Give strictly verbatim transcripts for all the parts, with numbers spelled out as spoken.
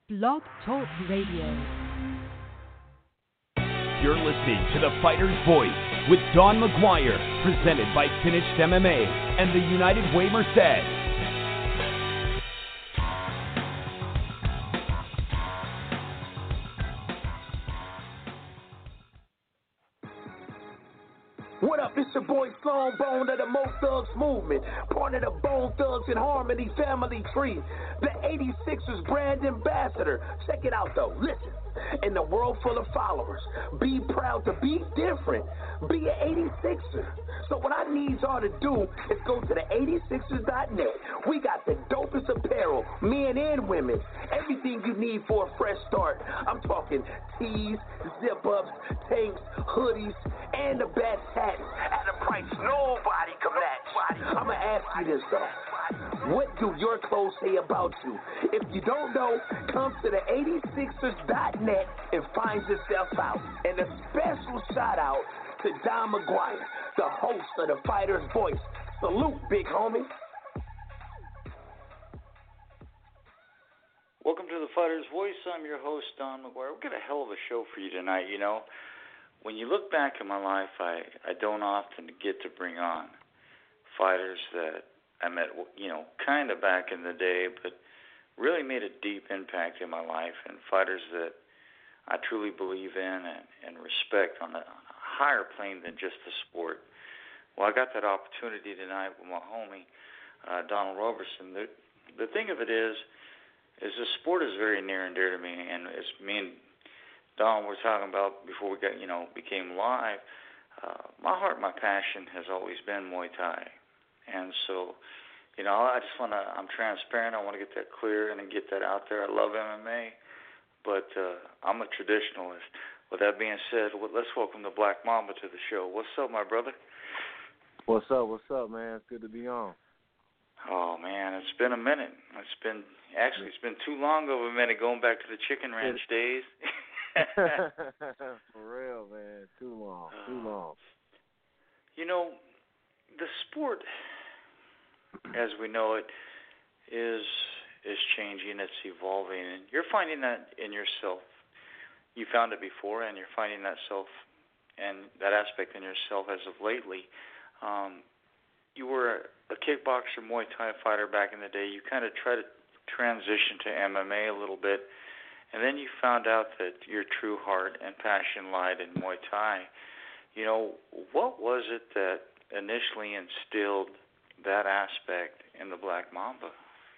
Blog Talk Radio. You're listening to The Fighter's Voice with Don McGuire, presented by Finished M M A and the United Way Merced. What up, it's your boy Sloan Bone of the Mo Thugs Movement, part of the Bone Thugs and Harmony family tree, the eighty-sixers brand ambassador. Check it out though, listen. In a world full of followers, be proud to be different, be an eighty-sixer. So what I need y'all to do is go to the eighty-sixers dot net. We got the dopest apparel, men and women, everything you need for a fresh start. I'm talking tees, zip-ups, tanks, hoodies, and the best hats at a price nobody can match. I'ma ask you this though. What do your clothes say about you? If you don't know, come to the eighty-sixers dot net and find yourself out. And a special shout out to Don McGuire, the host of The Fighter's Voice. Salute, big homie. Welcome to The Fighter's Voice. I'm your host, Don McGuire. We've got a hell of a show for you tonight. You know, when you look back in my life, I, I don't often get to bring on fighters that I met, you know, kind of back in the day, but really made a deep impact in my life, and fighters that I truly believe in and, and respect on a, on a higher plane than just the sport. Well, I got that opportunity tonight with my homie, uh, Donald Roberson. The, the thing of it is, is the sport is very near and dear to me, and as me and Donald were talking about before we got, you know, became live, uh, my heart, my passion has always been Muay Thai. And so, you know, I just want to, I'm transparent. I want to get that clear and get that out there. I love M M A, but uh, I'm a traditionalist. With that being said, let's welcome the Black Mamba to the show. What's up, my brother? What's up? What's up, man? It's good to be on. Oh, man, it's been a minute. It's been, actually, it's been too long of a minute going back to the Chicken Ranch days. For real, man. Too long. Too long. You know, the sport, as we know it, is is changing. It's evolving, and you're finding that in yourself. You found it before, and you're finding that self and that aspect in yourself as of lately. Um, you were a kickboxer, Muay Thai fighter back in the day. You kind of tried to transition to M M A a little bit, and then you found out that your true heart and passion lied in Muay Thai. You know, what was it that initially instilled that aspect in the Black Mamba?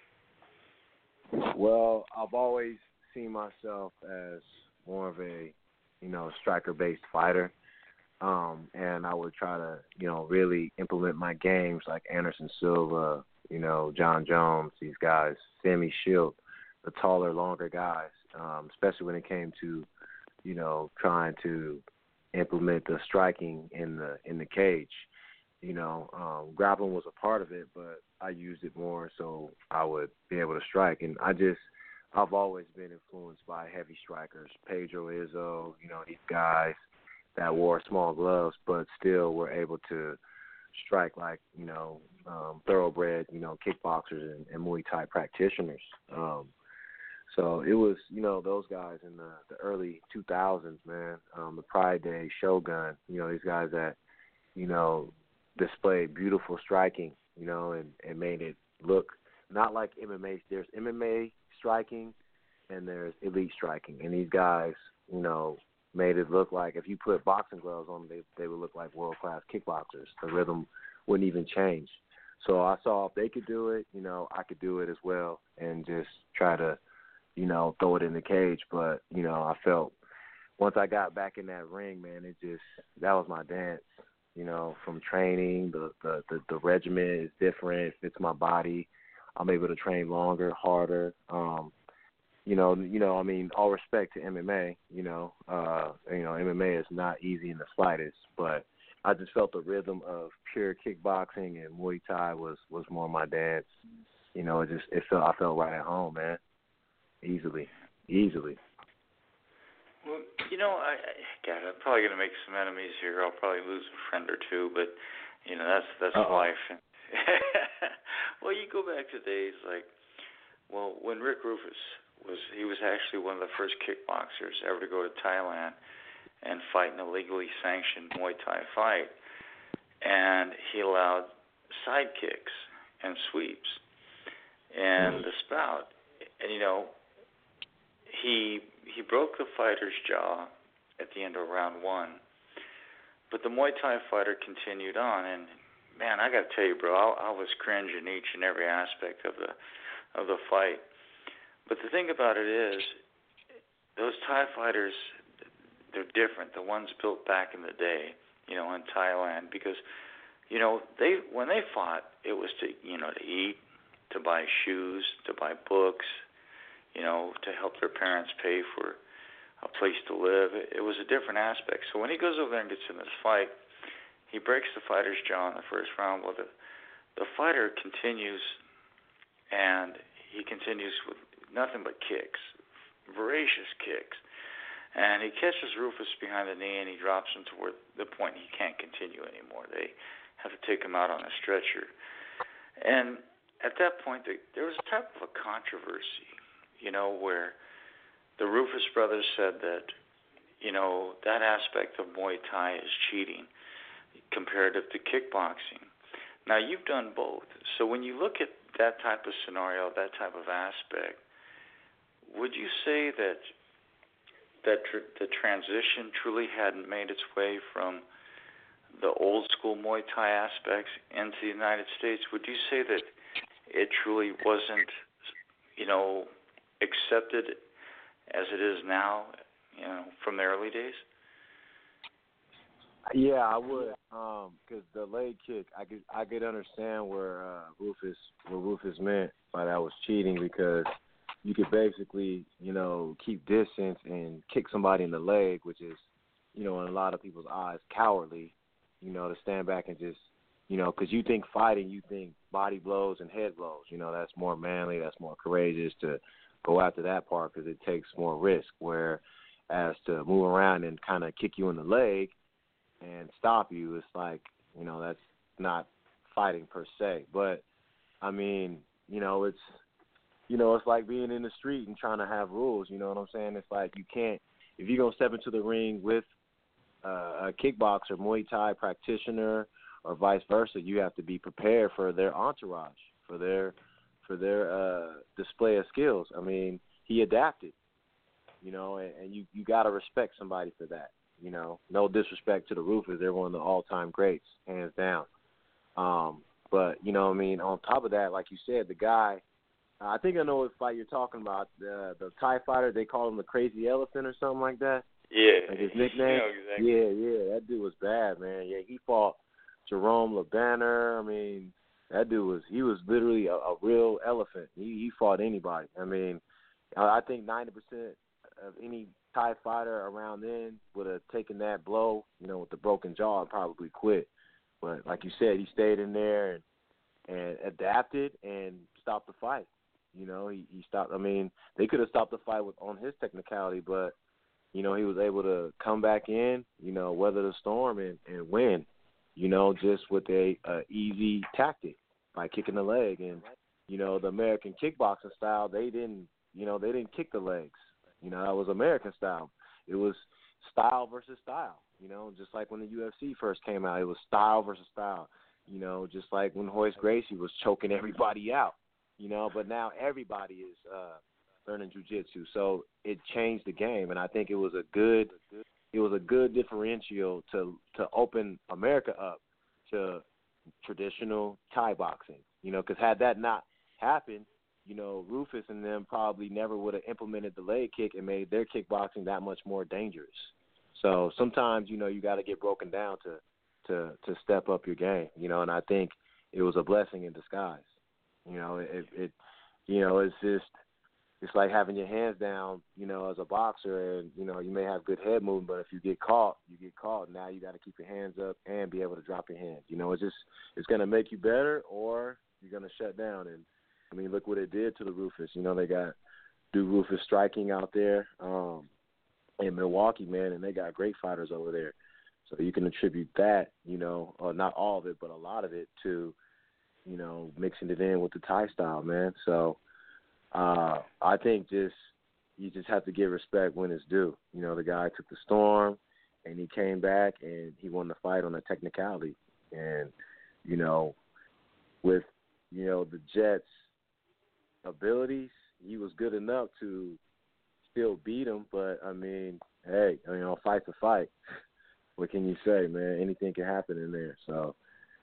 Well, I've always seen myself as more of a, you know, striker-based fighter, um, and I would try to, you know, really implement my games like Anderson Silva, you know, John Jones, these guys, Sammy Shield, the taller, longer guys, um, especially when it came to, you know, trying to implement the striking in the in the cage. You know, um, grappling was a part of it, but I used it more so I would be able to strike. And I just, I've always been influenced by heavy strikers, Pedro Izzo, you know, these guys that wore small gloves but still were able to strike like, you know, um, thoroughbred, you know, kickboxers and, and Muay Thai practitioners. Um, so it was, you know, those guys in the, the early two thousands, man, um, the Pride Day, Shogun, you know, these guys that, you know, displayed beautiful striking, you know, and, and made it look not like M M A. There's M M A striking and there's elite striking. And these guys, you know, made it look like if you put boxing gloves on them, they, they would look like world-class kickboxers. The rhythm wouldn't even change. So I saw if they could do it, you know, I could do it as well and just try to, you know, throw it in the cage. But, you know, I felt once I got back in that ring, man, it just, that was my dance. You know, from training, the, the, the, the regimen is different. It fits my body. I'm able to train longer, harder. Um, you know, you know, I mean, all respect to M M A, you know, uh, you know, M M A is not easy in the slightest, but I just felt the rhythm of pure kickboxing and Muay Thai was, was more my dance. You know, it just, it felt, I felt right at home, man. Easily, easily. Well, you know, I, I God, I'm probably going to make some enemies here. I'll probably lose a friend or two, but you know, that's that's Uh-oh. life. Well, you go back to days like, well, when Rick Rufus was he was actually one of the first kickboxers ever to go to Thailand and fight in a legally sanctioned Muay Thai fight. And he allowed side kicks and sweeps and the spout. And, you know, he he broke the fighter's jaw at the end of round one. But the Muay Thai fighter continued on. And, man, I got to tell you, bro, I, I was cringing each and every aspect of the of the fight. But the thing about it is, those Thai fighters, they're different. The ones built back in the day, you know, in Thailand, because, you know, they when they fought, it was to, you know, to eat, to buy shoes, to buy books, you know, to help their parents pay for a place to live. It, it was a different aspect. So when he goes over there and gets in this fight, he breaks the fighter's jaw in the first round. Well, the the fighter continues, and he continues with nothing but kicks, voracious kicks. And he catches Rufus behind the knee, and he drops him to where the point he can't continue anymore. They have to take him out on a stretcher. And at that point, there was a type of a controversy, you know, where the Rufus brothers said that, you know, that aspect of Muay Thai is cheating comparative to kickboxing. Now, you've done both. So when you look at that type of scenario, that type of aspect, would you say that that tr- the transition truly hadn't made its way from the old school Muay Thai aspects into the United States? Would you say that it truly wasn't, you know, accepted as it is now, you know, from the early days? Yeah, I would, because um, the leg kick, I could I could understand where uh, Rufus what Rufus meant by that was cheating, because you could basically, you know, keep distance and kick somebody in the leg, which is, you know, in a lot of people's eyes, cowardly, you know, to stand back and just, you know, because you think fighting, you think body blows and head blows. You know, that's more manly, that's more courageous to go after that part because it takes more risk, whereas to move around and kind of kick you in the leg and stop you, it's like, you know, that's not fighting per se. But, I mean, you know, it's, you know, it's like being in the street and trying to have rules, you know what I'm saying? It's like you can't, if you're going to step into the ring with uh, a kickboxer, Muay Thai practitioner, or vice versa, you have to be prepared for their entourage, for their for their uh, display of skills. I mean, he adapted, you know, and, and you, you got to respect somebody for that, you know. No disrespect to the Rufus. They're one of the all-time greats, hands down. Um, but, you know what I mean, on top of that, like you said, the guy, I think I know what fight you're talking about. The the Thai fighter, they call him the Crazy Elephant or something like that. Yeah. Like his nickname. You know exactly. Yeah, yeah, that dude was bad, man. Yeah, he fought Jerome LeBanner. I mean, that dude was he was literally a, a real elephant. He he fought anybody. I mean, I think ninety percent of any Thai fighter around then would have taken that blow, you know, with the broken jaw and probably quit. But like you said, he stayed in there and and adapted and stopped the fight. You know, he, he stopped. I mean, they could have stopped the fight with on his technicality, but, you know, he was able to come back in, you know, weather the storm and, and win, you know, just with a, a easy tactic by kicking the leg. And, you know, the American kickboxing style, they didn't, you know, they didn't kick the legs. You know, that was American style. It was style versus style, you know, just like when the U F C first came out. It was style versus style, you know, just like when Royce Gracie was choking everybody out. You know, but now everybody is uh, learning jiu-jitsu, so it changed the game, and I think it was a good, it was a good differential to to open America up to traditional Thai boxing. You know, because had that not happened, you know, Rufus and them probably never would have implemented the leg kick and made their kickboxing that much more dangerous. So sometimes, you know, you got to get broken down to to to step up your game. You know, and I think it was a blessing in disguise. You know, it, it, you know, it's just, it's like having your hands down, you know, as a boxer, and, you know, you may have good head movement, but if you get caught, you get caught. Now you got to keep your hands up and be able to drop your hands. You know, it's just, it's going to make you better or you're going to shut down. And, I mean, look what it did to the Rufus. You know, they got Duke Rufus striking out there um, in Milwaukee, man, and they got great fighters over there. So you can attribute that, you know, or not all of it, but a lot of it to, you know, mixing it in with the Thai style, man. So, uh, I think just you just have to give respect when it's due. You know, the guy took the storm, and he came back, and he won the fight on a technicality. And, you know, with, you know, the Jets' abilities, he was good enough to still beat him. But, I mean, hey, you know, fight's a fight. What can you say, man? Anything can happen in there. So,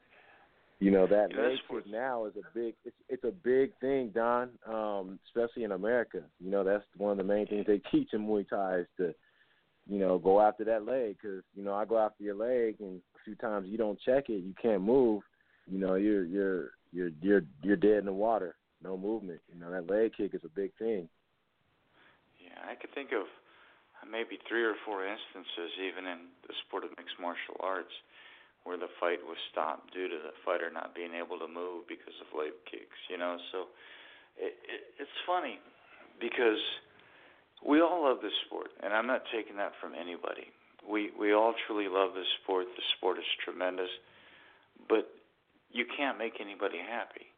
you know, that yeah, leg kick now is a big it's, it's a big thing, Don, um, especially in America. You know, that's one of the main things they teach in Muay Thai is to, you know, go after that leg because, you know, I go after your leg and a few times you don't check it, you can't move, you know, you're you're you're you're you're dead in the water, no movement. You know, that leg kick is a big thing. Yeah, I could think of maybe three or four instances even in the sport of mixed martial arts where the fight was stopped due to the fighter not being able to move because of leg kicks, you know. So it, it, it's funny because we all love this sport, and I'm not taking that from anybody. We we all truly love this sport. The sport is tremendous, but you can't make anybody happy.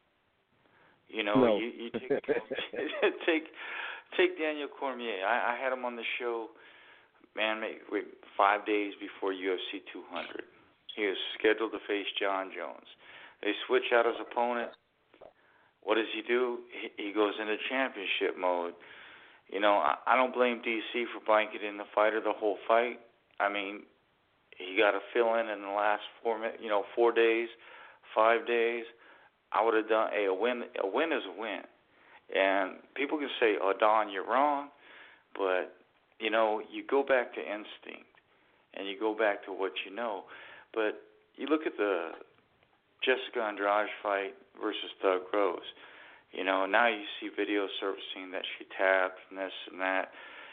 You know, no. you, you take, take take Daniel Cormier. I, I had him on the show, man, wait, five days before U F C two hundred. He was scheduled to face John Jones. They switch out his opponent. What does he do? He, he goes into championship mode. You know, I, I don't blame D C for blanketing the fighter the whole fight. I mean, he got to fill in in the last four, you know, four days, five days. I would have done hey, a win. A win is a win, and people can say, "Oh, Don, you're wrong," but you know, you go back to instinct, and you go back to what you know. But you look at the Jessica Andrade fight versus Thug Rose. You know, now you see video surfacing that she tapped and this and that.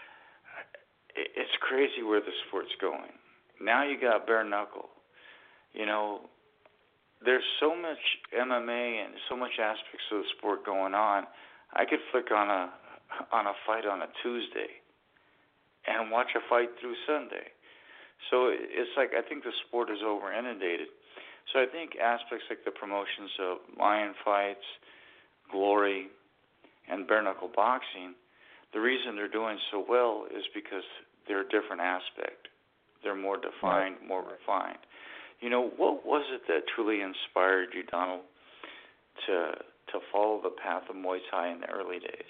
It's crazy where the sport's going. Now you got bare knuckle. You know, there's so much M M A and so much aspects of the sport going on. I could flick on a on a fight on a Tuesday and watch a fight through Sunday. So it's like I think the sport is over inundated. So I think aspects like the promotions of lion fights, glory, and bare knuckle boxing, the reason they're doing so well is because they're a different aspect. They're more defined, more refined. You know, what was it that truly inspired you, Donald, to to follow the path of Muay Thai in the early days?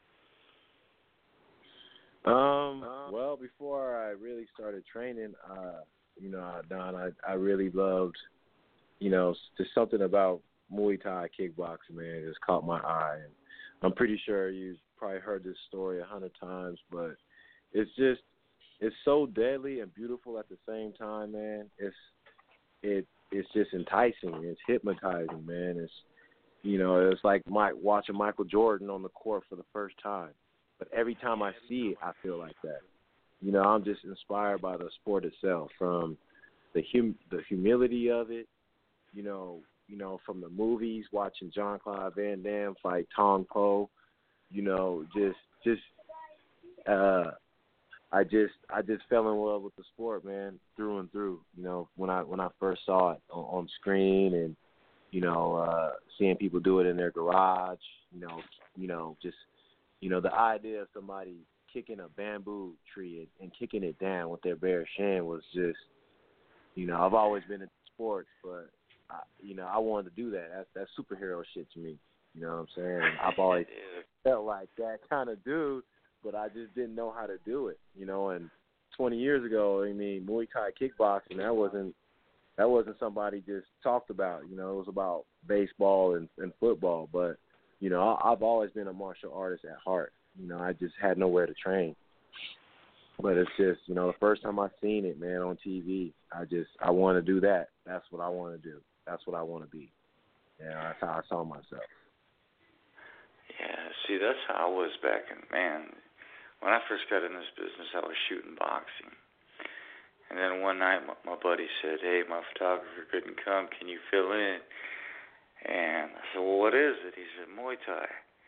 Um, well, before I really started training, uh, you know, Don, I, I really loved, you know, just something about Muay Thai kickboxing, man, just caught my eye. And I'm pretty sure you've probably heard this story a hundred times, but it's just, it's so deadly and beautiful at the same time, man. It's, it, it's just enticing. It's hypnotizing, man. It's, you know, it's like my, watching Michael Jordan on the court for the first time. But every time I see it, I feel like that. You know, I'm just inspired by the sport itself, from the hum- the humility of it. You know, you know, from the movies, watching Jean-Claude Van Damme fight Tong Po. You know, just just uh, I just I just fell in love with the sport, man, through and through. You know, when I when I first saw it on, on screen, and you know, uh, seeing people do it in their garage. You know, you know, just. You know, the idea of somebody kicking a bamboo tree and, and kicking it down with their bare shin was just, you know, I've always been into sports, but, I, you know, I wanted to do that. That's, that's superhero shit to me. You know what I'm saying? And I've always felt like that kind of dude, but I just didn't know how to do it, you know. And twenty years ago, I mean, Muay Thai kickboxing, that wasn't that wasn't somebody just talked about. You know, it was about baseball and, and football, but you know, I've always been a martial artist at heart. You know, I just had nowhere to train. But it's just, you know, the first time I seen it, man, on T V, I just, I want to do that. That's what I want to do. That's what I want to be. Yeah, that's how I saw myself. Yeah, see, that's how I was back in, man, when I first got in this business, I was shooting boxing. And then one night, my, my buddy said, hey, my photographer couldn't come. Can you fill in? And I said, well, what is it? He said, Muay Thai.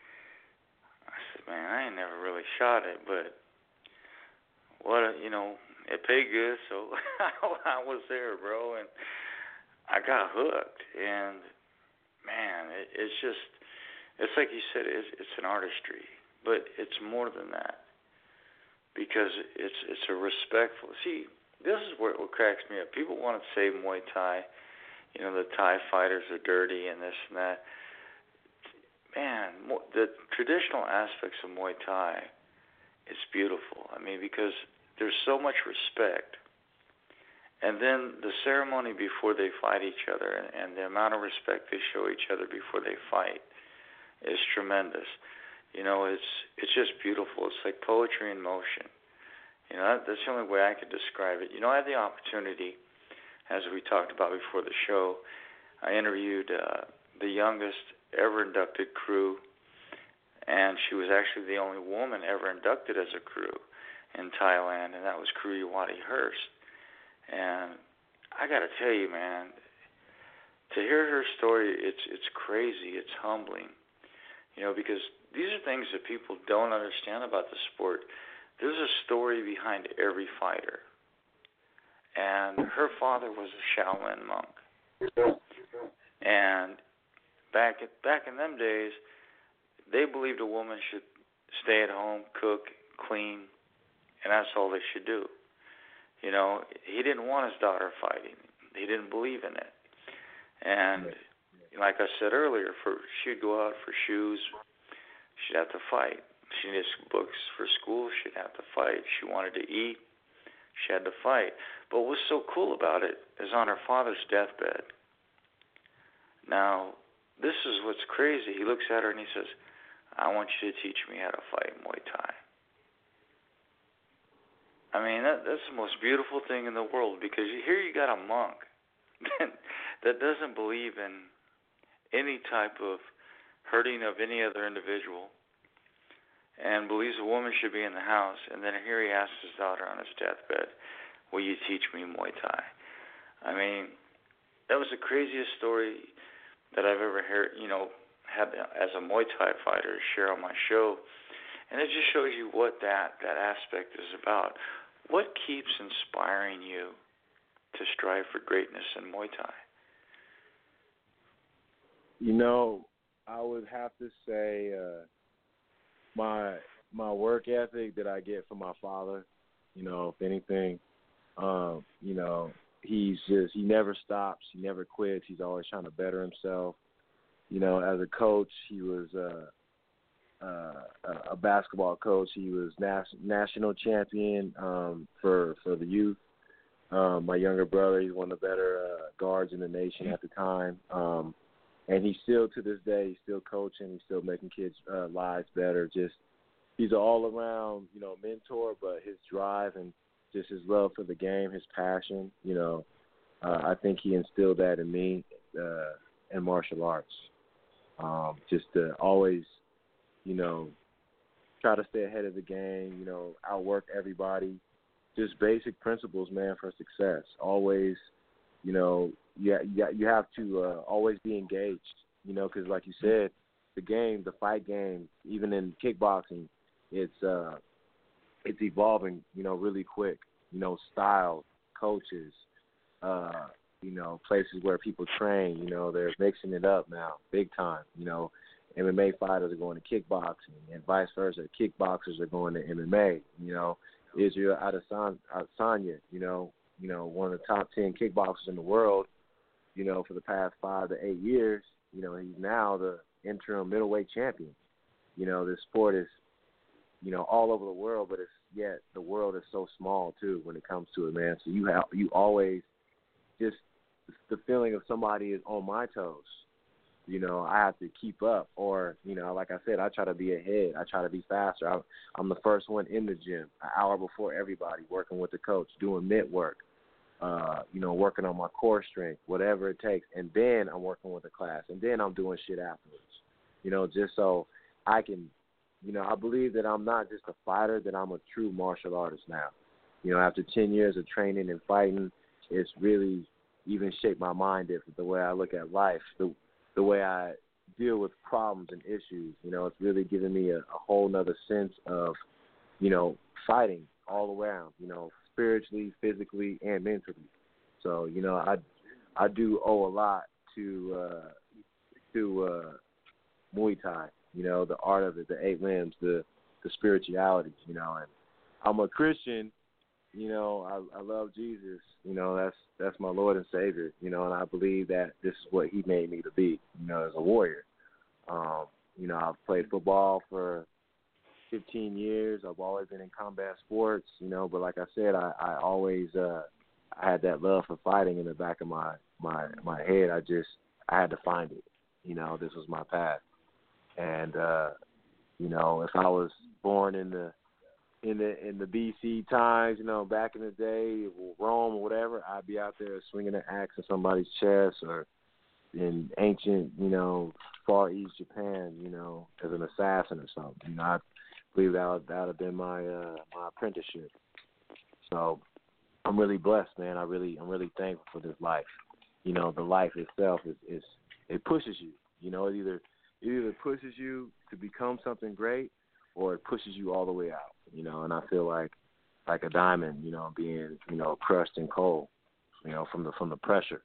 I said, man, I ain't never really shot it, but what, a, you know, it paid good, so I was there, bro, and I got hooked. And, man, it, it's just, it's like you said, it's, it's an artistry, but it's more than that because it's it's a respectful. See, this is what, what cracks me up. People want to say Muay Thai, you know, the Thai fighters are dirty and this and that. Man, the traditional aspects of Muay Thai, it's beautiful. I mean, because there's so much respect. And then the ceremony before they fight each other and, and the amount of respect they show each other before they fight is tremendous. You know, it's it's just beautiful. It's like poetry in motion. You know, that, that's the only way I could describe it. You know, I had the opportunity, as we talked about before the show, I interviewed uh, the youngest ever inducted crew, and she was actually the only woman ever inducted as a crew in Thailand, and that was Crew Iwati Hurst. And I got to tell you, man, to hear her story, it's it's crazy, it's humbling, you know, because these are things that people don't understand about the sport. There's a story behind every fighter, and her father was a Shaolin monk, and back at, back in them days, they believed a woman should stay at home, cook, clean, and that's all they should do. You know, he didn't want his daughter fighting. He didn't believe in it. And like I said earlier, for she'd go out for shoes, she'd have to fight. She needed books for school, she'd have to fight. She wanted to eat, she had to fight. But what was so cool about it is on her father's deathbed. Now, this is what's crazy. He looks at her and he says, I want you to teach me how to fight Muay Thai. I mean, that, that's the most beautiful thing in the world, because here you got a monk that doesn't believe in any type of hurting of any other individual and believes a woman should be in the house, and then here he asks his daughter on his deathbed, will you teach me Muay Thai? I mean, that was the craziest story that I've ever heard, you know, had as a Muay Thai fighter share on my show. And it just shows you what that, that aspect is about. What keeps inspiring you to strive for greatness in Muay Thai? You know, I would have to say uh, my my work ethic that I get from my father. You know, if anything, um, you know, he's just he never stops, he never quits. He's always trying to better himself. You know, as a coach, he was uh, uh, a basketball coach. He was nas- national champion um, for for the youth. Um, my younger brother, he's one of the better uh, guards in the nation at the time. Um, and he's still, to this day, he's still coaching. He's still making kids' uh, lives better. Just he's an all-around, you know, mentor, but his drive and just his love for the game, his passion, you know, uh, I think he instilled that in me uh, in martial arts. Um, just to always, you know, try to stay ahead of the game, you know, outwork everybody. Just basic principles, man, for success. Always, you know, you, you, you have to uh, always be engaged, you know, because like you said, the game, the fight game, even in kickboxing, it's uh, it's evolving, you know, really quick. You know, style, coaches, uh, you know, places where people train, you know, they're mixing it up now, big time. You know, M M A fighters are going to kickboxing and vice versa. Kickboxers are going to M M A, you know. Israel Adesanya, you know, you know, one of the top ten kickboxers in the world, you know, for the past five to eight years. You know, he's now the interim middleweight champion. You know, this sport is, you know, all over the world, but it's yet the world is so small too when it comes to it, man. So you have you always just the feeling of somebody is on my toes. You know, I have to keep up, or, you know, like I said, I try to be ahead. I try to be faster. I, I'm the first one in the gym, an hour before everybody, working with the coach, doing mitt work, uh, you know, working on my core strength, whatever it takes. And then I'm working with the class, and then I'm doing shit afterwards, you know, just so I can, you know, I believe that I'm not just a fighter, that I'm a true martial artist now. You know, after ten years of training and fighting, it's really even shaped my mind different, the way I look at life, the the way I deal with problems and issues. You know, it's really given me a, a whole nother sense of, you know, fighting all around, you know, spiritually, physically, and mentally. So, you know, I I do owe a lot to uh, to uh, Muay Thai, you know, the art of it, the eight limbs, the the spirituality, you know. And I'm a Christian, you know, I, I love Jesus, you know, that's that's my Lord and Savior, you know, and I believe that this is what he made me to be, you know, as a warrior. Um, you know, I've played football for fifteen years. I've always been in combat sports, you know, but like I said, I, I always uh, I had that love for fighting in the back of my, my, my head. I just, I had to find it, you know, this was my path. And, uh, you know, if I was born in the, in the, in the B C times, you know, back in the day, Rome or whatever, I'd be out there swinging an axe in somebody's chest, or in ancient, you know, Far East Japan, you know, as an assassin or something. You know, I believe that would, that would have been my uh, my apprenticeship. So I'm really blessed, man. I really, I'm really thankful for this life. You know, the life itself is, is it pushes you. You know, it either it either pushes you to become something great, or it pushes you all the way out. You know, and I feel like like a diamond, you know, being, you know, crushed in coal, you know, from the from the pressure.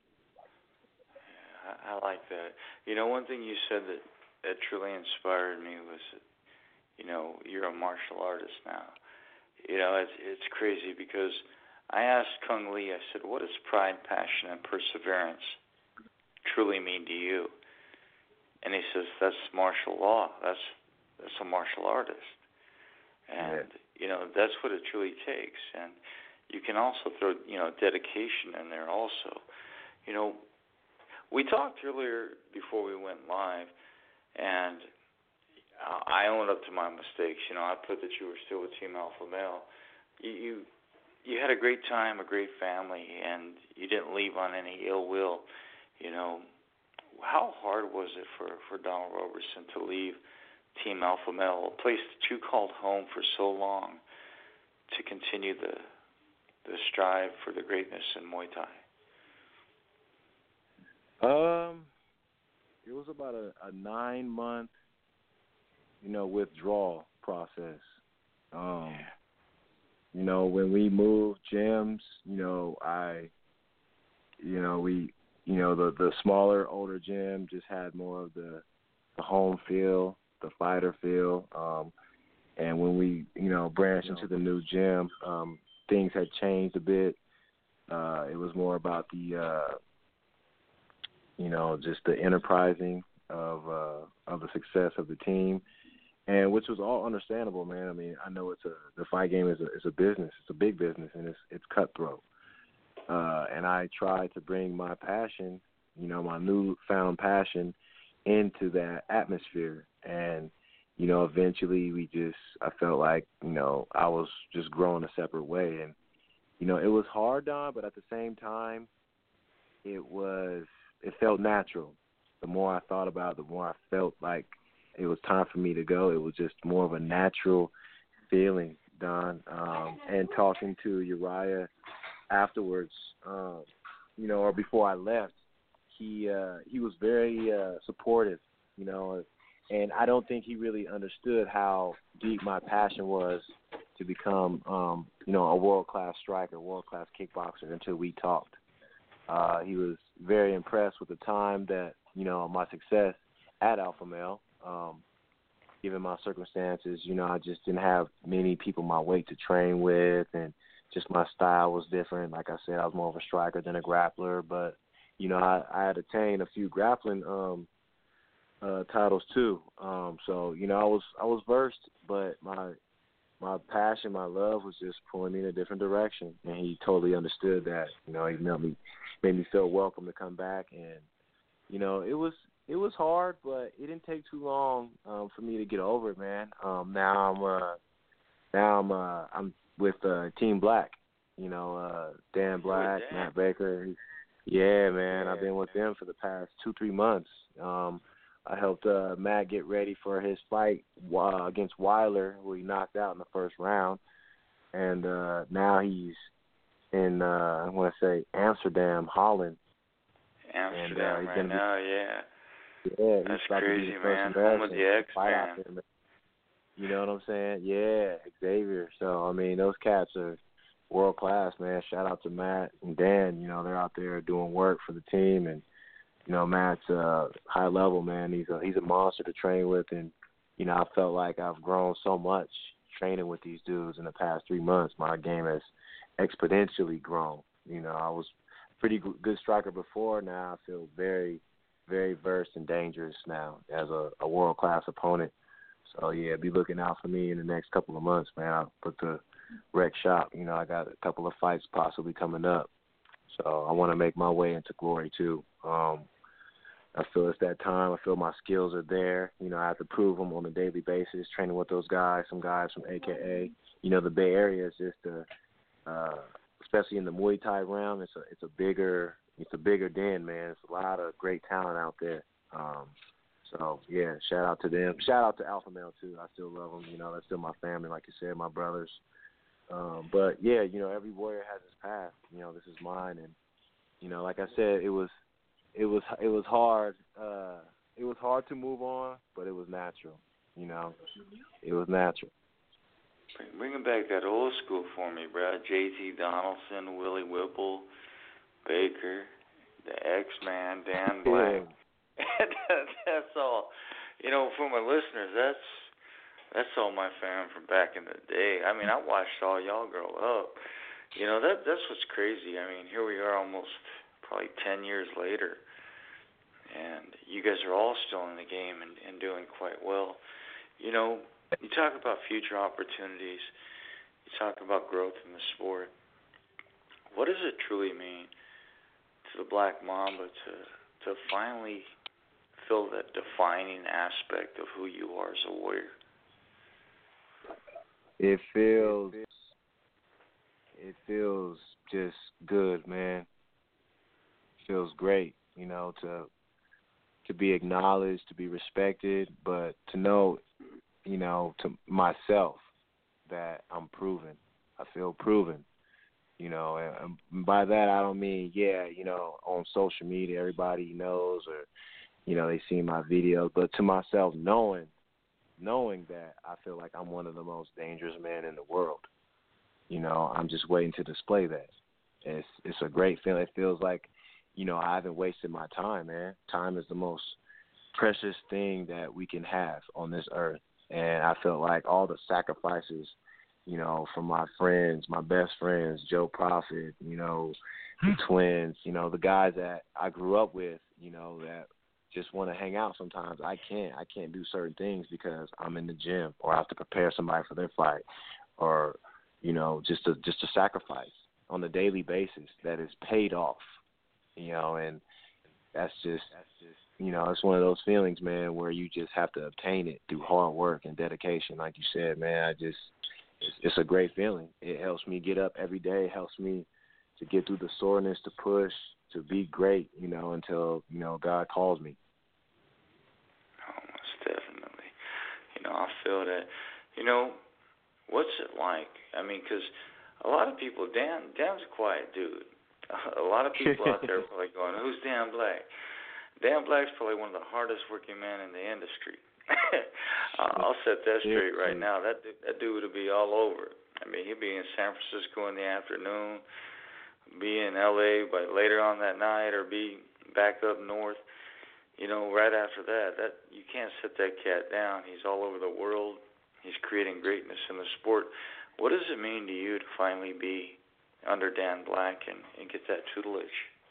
I like that. You know, one thing you said that, that truly inspired me was, you know, you're a martial artist now. You know, it's it's crazy because I asked Kung Lee, I said, what does pride, passion, and perseverance truly mean to you? And he says, that's martial law. That's that's a martial artist. And, yeah. you know, that's what it truly takes. And you can also throw, you know, dedication in there also. You know, we talked earlier before we went live, and I owned up to my mistakes. You know, I put that you were still with Team Alpha Male. You, you you had a great time, a great family, and you didn't leave on any ill will. You know, how hard was it for, for Donald Roberson to leave Team Alpha Male, a place that you called home for so long, to continue the the strive for the greatness in Muay Thai? Um, it was about a, a nine-month, you know, withdrawal process. Um, yeah. You know, when we moved gyms, you know, I, you know, we, you know, the, the smaller, older gym just had more of the, the home feel, the fighter feel. Um, and when we, you know, branched into the new gym, um, things had changed a bit. Uh, it was more about the, uh, you know, just the enterprising of uh, of the success of the team, and which was all understandable, man. I mean, I know it's a the fight game is a is a business, it's a big business, and it's it's cutthroat. Uh, and I tried to bring my passion, you know, my newfound passion, into that atmosphere, and you know, eventually we just I felt like you know I was just growing a separate way, and you know, it was hard, Don, but at the same time, it was. It felt natural. The more I thought about it, the more I felt like it was time for me to go. It was just more of a natural feeling, Don. Um, and talking to Uriah afterwards, um, you know, or before I left, he uh, he was very uh, supportive, you know, and I don't think he really understood how deep my passion was to become, um, you know, a world-class striker, world-class kickboxer until we talked. Uh, he was very impressed with the time that, you know, my success at Alpha Male. Um, given my circumstances, you know, I just didn't have many people my weight to train with, and just my style was different. Like I said, I was more of a striker than a grappler, but, you know, I, I had attained a few grappling um, uh, titles too. Um, so, you know, I was I was versed, but my my passion, my love was just pulling me in a different direction, and he totally understood that. You know, he made me made me feel welcome to come back, and you know, it was it was hard, but it didn't take too long um, for me to get over it, man. Um, now I'm uh, now I'm uh, I'm with uh, Team Black. You know, uh, Dan Black, Dan. Matt Baker. Yeah, man, yeah, I've been with them for the past two three months. Um, I helped uh, Matt get ready for his fight uh, against Weiler, who he knocked out in the first round, and uh, now he's in uh, I want to say Amsterdam, Holland. Amsterdam and, uh, right now, yeah. Yeah, that's he's about crazy, to be the man. first Home of the X-Man. there, you know what I'm saying? Yeah, Xavier. So I mean, those cats are world class, man. Shout out to Matt and Dan. You know, they're out there doing work for the team, and you know, Matt's uh, high level, man. He's a he's a monster to train with, and you know, I felt like I've grown so much training with these dudes in the past three months. My game has exponentially grown. You know, I was a pretty good striker before. Now I feel very, very versed and dangerous now as a, a world class opponent. So yeah, be looking out for me in the next couple of months, man. I'll put the rec shop. You know, I got a couple of fights possibly coming up. So I want to make my way into glory too. Um, I feel it's that time. I feel my skills are there. You know, I have to prove them on a daily basis, training with those guys, some guys from A K A. You know, the Bay Area is just a, uh, especially in the Muay Thai realm, it's a it's a bigger it's a bigger den, man. It's a lot of great talent out there. Um, so yeah, shout out to them. Shout out to Alpha Male too. I still love them. You know, that's still my family, like you said, my brothers. Um, but yeah, you know, every warrior has his path. You know, this is mine, and you know, like I said, it was. It was it was hard. Uh, it was hard to move on, but it was natural. You know, it was natural. Bringing back that old school for me, bro. J T Donaldson, Willie Whipple, Baker, the X-Man, Dan Black. Yeah. That's all. You know, for my listeners, that's that's all my fam from back in the day. I mean, I watched all y'all grow up. You know, that that's what's crazy. I mean, here we are almost probably ten years later, and you guys are all still in the game and, and doing quite well. You know, you talk about future opportunities, you talk about growth in the sport. What does it truly mean to the Black Mamba to to finally feel that defining aspect of who you are as a warrior? It feels, it feels just good, man. Feels great, you know, to to be acknowledged, to be respected, but to know, you know, to myself that I'm proven. I feel proven, you know, and, and by that I don't mean, yeah, you know, on social media everybody knows or, you know, they see my videos, but to myself knowing, knowing that I feel like I'm one of the most dangerous men in the world. You know, I'm just waiting to display that. It's it's a great feeling. It feels like, you know, I haven't wasted my time, man. Time is the most precious thing that we can have on this earth. And I felt like all the sacrifices, you know, from my friends, my best friends, Joe Prophet, you know, the twins, you know, the guys that I grew up with, you know, that just want to hang out sometimes. I can't. I can't do certain things because I'm in the gym or I have to prepare somebody for their fight or, you know, just a, just a sacrifice on a daily basis that is paid off. You know, and that's just, that's just, you know, it's one of those feelings, man, where you just have to obtain it through hard work and dedication. Like you said, man, I just, it's, it's a great feeling. It helps me get up every day. It helps me to get through the soreness, to push, to be great, you know, until, you know, God calls me. Oh, most definitely. You know, I feel that. You know, what's it like? I mean, because a lot of people, Dan, Dan's a quiet dude. A lot of people out there are probably going, who's Dan Black? Dan Black's probably one of the hardest working men in the industry. I'll set that straight right now. That that dude would be all over. I mean, he'd be in San Francisco in the afternoon, be in L A by later on that night, or be back up north. You know, right after that, that you can't sit that cat down. He's all over the world. He's creating greatness in the sport. What does it mean to you to finally be under Dan Black and, and get that tutelage?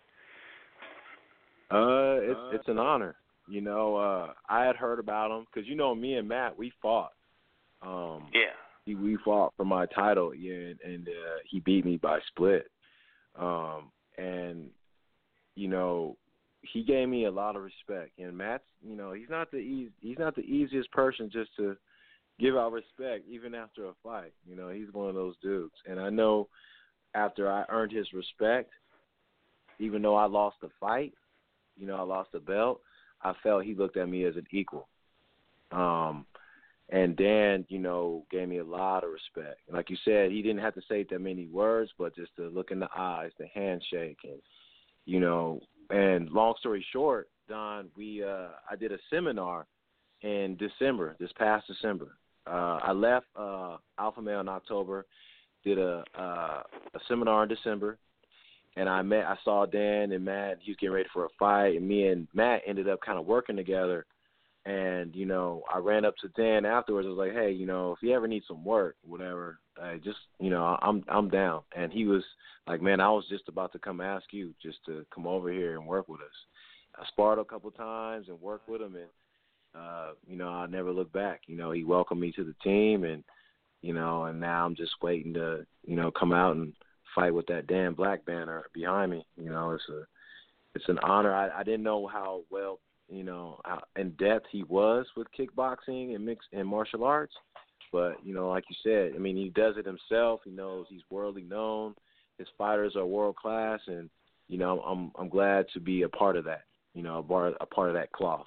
Uh, it's it's an honor. You know, uh, I had heard about him because, you know, me and Matt, we fought. Um, yeah. He, we fought for my title, yeah, and, and uh, he beat me by split. Um, and, you know, he gave me a lot of respect. And Matt's, you know, he's not the easy, he's not the easiest person just to give out respect, even after a fight. You know, he's one of those dudes. And I know after I earned his respect, even though I lost the fight, you know, I lost the belt, I felt he looked at me as an equal. Um, and Dan, you know, gave me a lot of respect. And like you said, he didn't have to say that many words, but just the look in the eyes, the handshake, and, you know, and long story short, Don, we uh, I did a seminar in December, this past December. Uh, I left uh, Alpha Male in October, did a, uh, a seminar in December. and I met, I saw Dan and Matt. He was getting ready for a fight, and me and Matt ended up kind of working together. And you know, I ran up to Dan afterwards. I was like, hey, you know, if you ever need some work, whatever, I just, you know, I'm I'm down. And he was like, man, I was just about to come ask you just to come over here and work with us. I sparred a couple times and worked with him, and uh, you know, I never looked back. You know, he welcomed me to the team, and you know, and now I'm just waiting to, you know, come out and fight with that Dan Black banner behind me. You know, it's a it's an honor. I, I didn't know how well, you know, how in depth he was with kickboxing and mixed and martial arts, but you know, like you said, I mean, he does it himself. He knows he's worldly known. His fighters are world class, and you know, I'm I'm glad to be a part of that. You know, a part a part of that cloth.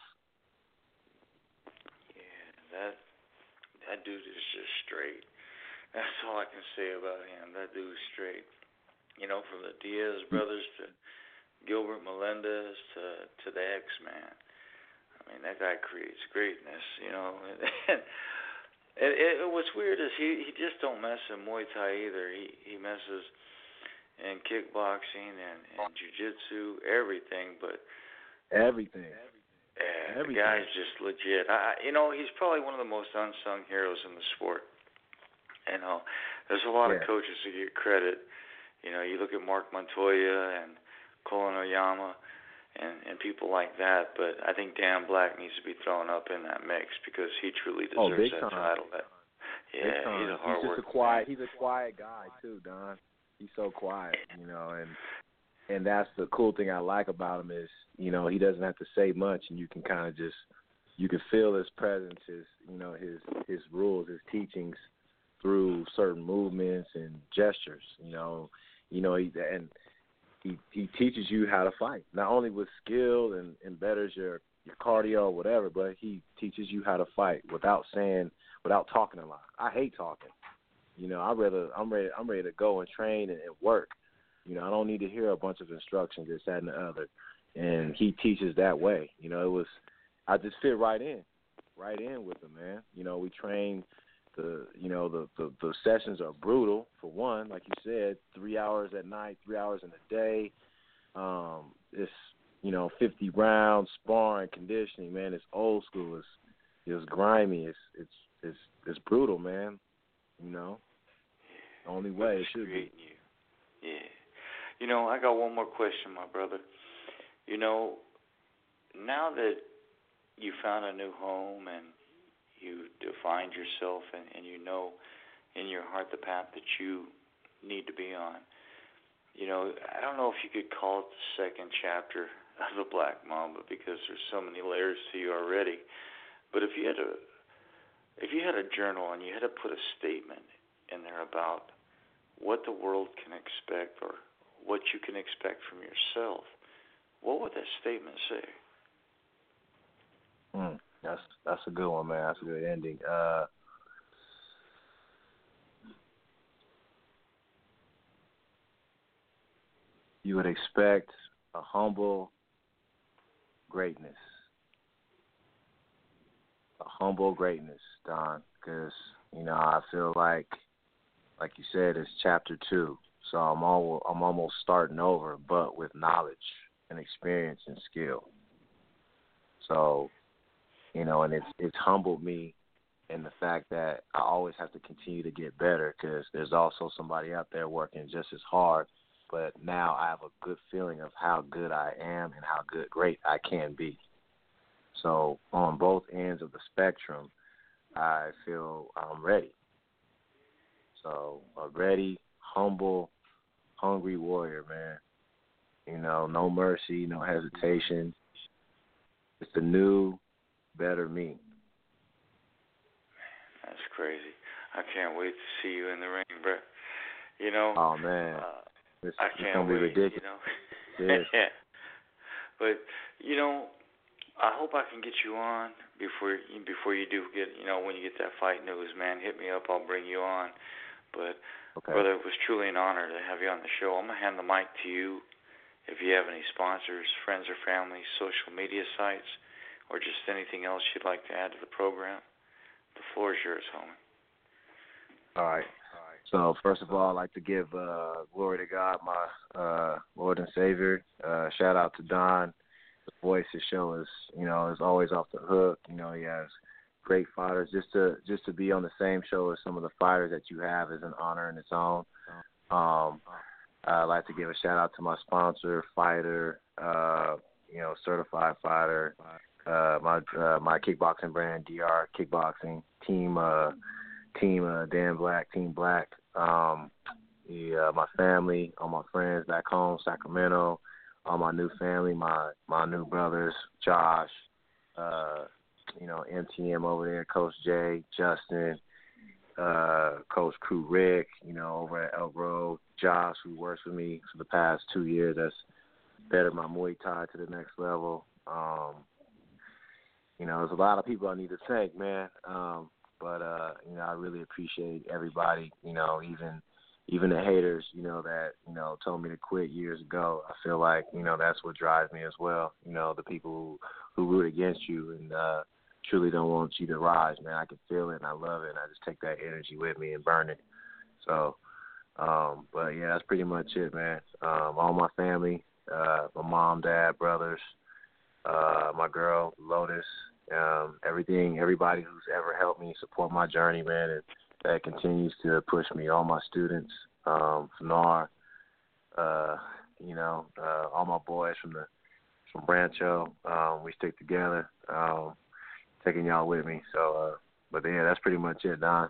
Yeah, that that dude is just straight. That's all I can say about him. That dude's straight. You know, from the Diaz brothers to Gilbert Melendez to to the X-Man. I mean, that guy creates greatness. You know, and, and it, it, what's weird is he he just don't mess in Muay Thai either. He he messes in kickboxing and, and jiu-jitsu, everything, but everything. Yeah, everything. The guy's just legit. I, you know, he's probably one of the most unsung heroes in the sport. You know, there's a lot yeah. of coaches who get credit. You know, you look at Mark Montoya and Colin Oyama and, and people like that, but I think Dan Black needs to be thrown up in that mix because he truly deserves oh, big that time. title. That, yeah, he's a hard He's just worker. a quiet. He's a quiet guy too, Don. He's so quiet, you know, and and that's the cool thing I like about him is, you know, he doesn't have to say much, and you can kind of just, you can feel his presence, his, you know, his his rules, his teachings through certain movements and gestures, you know, you know, he, and he he teaches you how to fight, not only with skill and, and betters your your cardio or whatever, but he teaches you how to fight without saying, without talking a lot. I hate talking. You know, I rather I'm ready I'm ready to go and train and, and work. You know, I don't need to hear a bunch of instructions, this, that, and the other. And he teaches that way. You know, it was I just fit right in, right in with him, man. You know, we train the you know the, the the sessions are brutal for one, like you said, three hours at night, three hours in a day. Um, it's you know fifty rounds, sparring, conditioning, man. It's old school. It's it's grimy. It's it's it's it's brutal, man. You know. The only way it should be. You. Yeah. You know, I got one more question, my brother. You know, now that you found a new home and you defined yourself and, and you know in your heart the path that you need to be on, you know, I don't know if you could call it the second chapter of the Black Mamba because there's so many layers to you already. But if you had a if you had a journal and you had to put a statement in there about what the world can expect or what you can expect from yourself, what would that statement say? Mm, that's that's a good one, man. That's a good ending. Uh, you would expect a humble greatness. A humble greatness, Don, because, you know, I feel like, like you said, it's chapter two. So I'm all, I'm almost starting over, but with knowledge and experience and skill. So, you know, and it's it's humbled me in the fact that I always have to continue to get better because there's also somebody out there working just as hard, but now I have a good feeling of how good I am and how good, great I can be. So on both ends of the spectrum, I feel I'm ready. So a ready, humble, hungry warrior, man. You know, no mercy, no hesitation. It's the new, better me. That's crazy. I can't wait to see you in the ring, bro. You know. Oh man, uh, it's, I it's can't gonna be wait. ridiculous. You know. Yeah. Yeah. But you know, I hope I can get you on before before you do get, you know, when you get that fight news, man. Hit me up. I'll bring you on. But okay. brother, it was truly an honor to have you on the show. I'm gonna hand the mic to you. If you have any sponsors, friends or family, social media sites, or just anything else you'd like to add to the program, the floor is yours, homie. All right. So first of all, I'd like to give uh, glory to God, my uh, Lord and Savior. Uh, shout out to Don. The voice his show is, you know, is always off the hook. You know, he has great fighters. Just to just to be on the same show as some of the fighters that you have is an honor in its own. Um, I'd like to give a shout out to my sponsor, Fighter, uh, you know, certified fighter, uh, my uh, my kickboxing brand, D R Kickboxing, team, uh, team uh, Dan Black, Team Black, um, yeah, my family, all my friends back home, Sacramento, all my new family, my my new brothers, Josh, uh, you know, M T M over there, Coach Jay, Justin, uh, Coach Crew Rick, you know, over at Elk Road, Josh, who works with me for the past two years, that's bettered my Muay Thai to the next level. Um, you know, there's a lot of people I need to thank, man. Um, but, uh, you know, I really appreciate everybody, you know, even even the haters, you know, that, you know, told me to quit years ago. I feel like, you know, that's what drives me as well. You know, the people who, who root against you and uh, truly don't want you to rise, man. I can feel it and I love it, and I just take that energy with me and burn it. So, um, but, yeah, that's pretty much it, man. Um, all my family, uh, my mom, dad, brothers, uh, my girl, Lotus, um, everything, everybody who's ever helped me support my journey, man, and that continues to push me, all my students, um, Fanar, uh, you know, uh, all my boys from the from Rancho. Um, we stick together, um, taking y'all with me. So, uh, but yeah, that's pretty much it, Don.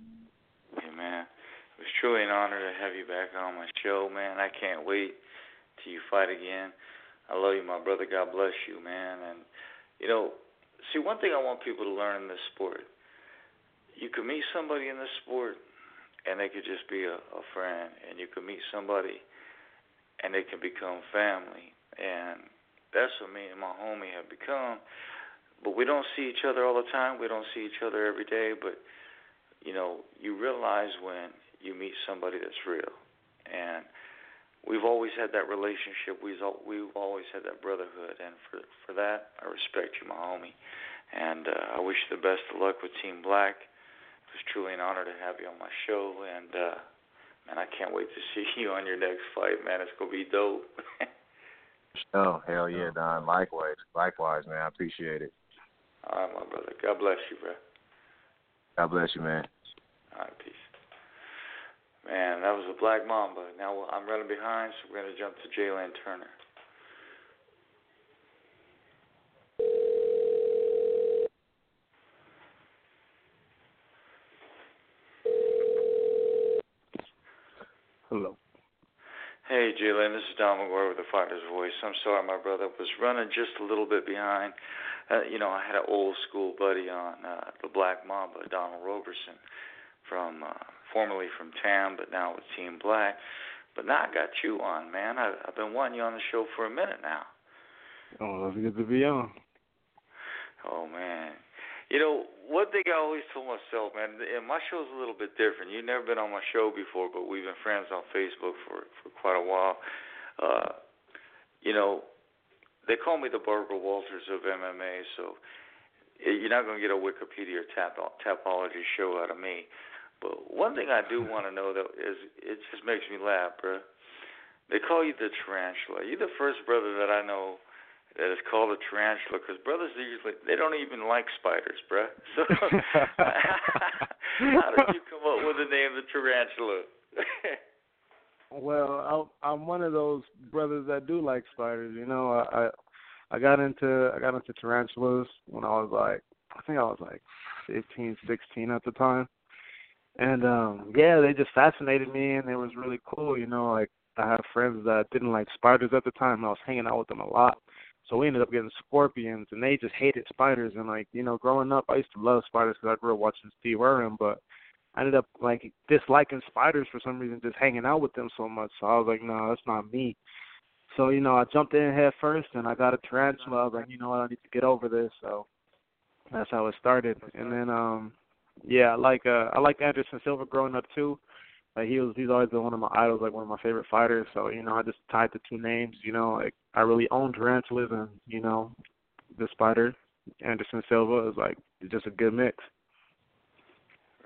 Hey, man, it was truly an honor to have you back on my show, man. I can't wait till you fight again. I love you, my brother. God bless you, man. And, you know, see, one thing I want people to learn in this sport, you could meet somebody in this sport and they could just be a, a friend, and you could meet somebody and they can become family. And that's what me and my homie have become. But we don't see each other all the time. We don't see each other every day. But, you know, you realize when you meet somebody that's real. And we've always had that relationship. We've we've always had that brotherhood. And for, for that, I respect you, my homie. And uh, I wish you the best of luck with Team Black. It was truly an honor to have you on my show. And, uh, man, I can't wait to see you on your next fight, man. It's going to be dope. Oh, hell yeah, Don. Likewise. Likewise, man. I appreciate it. All right, my brother. God bless you, bro. God bless you, man. All right, peace. Man, that was a Black Mamba. Now I'm running behind, so we're going to jump to Jalen Turner. Hello. Hey, Jalen, this is Don McGuire with the Fighter's Voice. I'm sorry, my brother. I was running just a little bit behind. Uh, you know, I had an old school buddy on uh, the Black Mamba, Donald Roberson, from uh, formerly from T A M, but now with Team Black. But now I got you on, man. I, I've been wanting you on the show for a minute now. Oh, that's good to be on. Oh, man. You know, one thing I always told myself, man, and my show's a little bit different. You've never been on my show before, but we've been friends on Facebook for, for quite a while. Uh, you know, they call me the Barbara Walters of M M A, so you're not going to get a Wikipedia or tap, Tapology show out of me. But one thing I do want to know, though, is it just makes me laugh, bro. They call you the Tarantula. You're the first brother that I know that is called a tarantula, because brothers are usually, they don't even like spiders, bro. So how did you come up with the name the Tarantula? Well, I, I'm one of those brothers that do like spiders. You know, I, I I got into I got into tarantulas when I was like, I think I was like fifteen, sixteen at the time, and um, yeah, they just fascinated me, and it was really cool. You know, like I have friends that didn't like spiders at the time, and I was hanging out with them a lot. So we ended up getting scorpions, and they just hated spiders. And, like, you know, growing up, I used to love spiders because I grew up watching Steve Irwin, but I ended up, like, disliking spiders for some reason, just hanging out with them so much. So I was like, no, that's not me. So, you know, I jumped in head first, and I got a tarantula. I was like, you know what, I need to get over this. So that's how it started. And then, um, yeah, I like uh, I like Anderson Silva growing up, too. Like he was, he's always been one of my idols, like one of my favorite fighters. So, you know, I just tied the two names, you know, like I really own tarantulas, and, you know, the spider, Anderson Silva, is like just a good mix.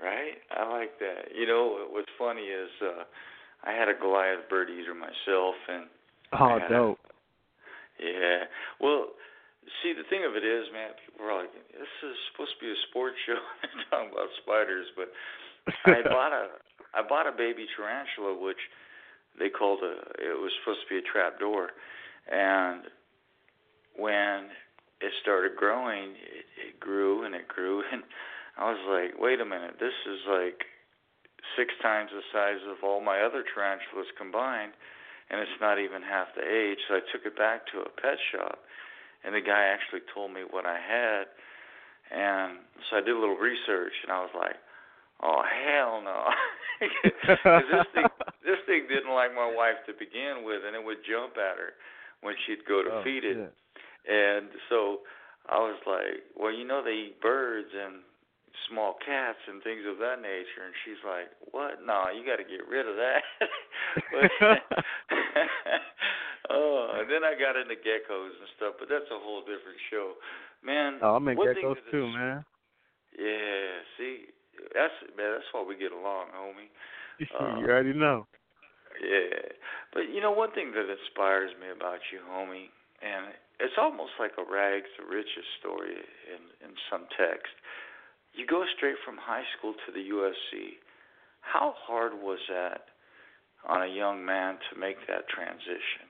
Right? I like that. You know, what's funny is uh, I had a Goliath bird eater myself, and Oh, dope. A, yeah. Well, see, the thing of it is, man, people are like, this is supposed to be a sports show. They're talking about spiders, but I bought a I bought a baby tarantula, which they called a. It was supposed to be a trap door, and when it started growing, it, it grew and it grew, and I was like, wait a minute, this is like six times the size of all my other tarantulas combined, and it's not even half the age. So I took it back to a pet shop, and the guy actually told me what I had, and so I did a little research, and I was like, oh, hell no. Because this thing, this thing didn't like my wife to begin with, and it would jump at her when she'd go to oh, feed it. shit. And so I was like, well, you know, they eat birds and small cats and things of that nature. And she's like, what? No, you got to get rid of that. but, oh, and then I got into geckos and stuff, but that's a whole different show. Man, oh, I'm in one geckos thing too, man. Yeah, see, that's man, that's why we get along, homie. Uh, you already know. Yeah, but you know, one thing that inspires me about you, homie, and it's almost like a rags to riches story in in some text. You go straight from high school to the U F C. How hard was that on a young man to make that transition?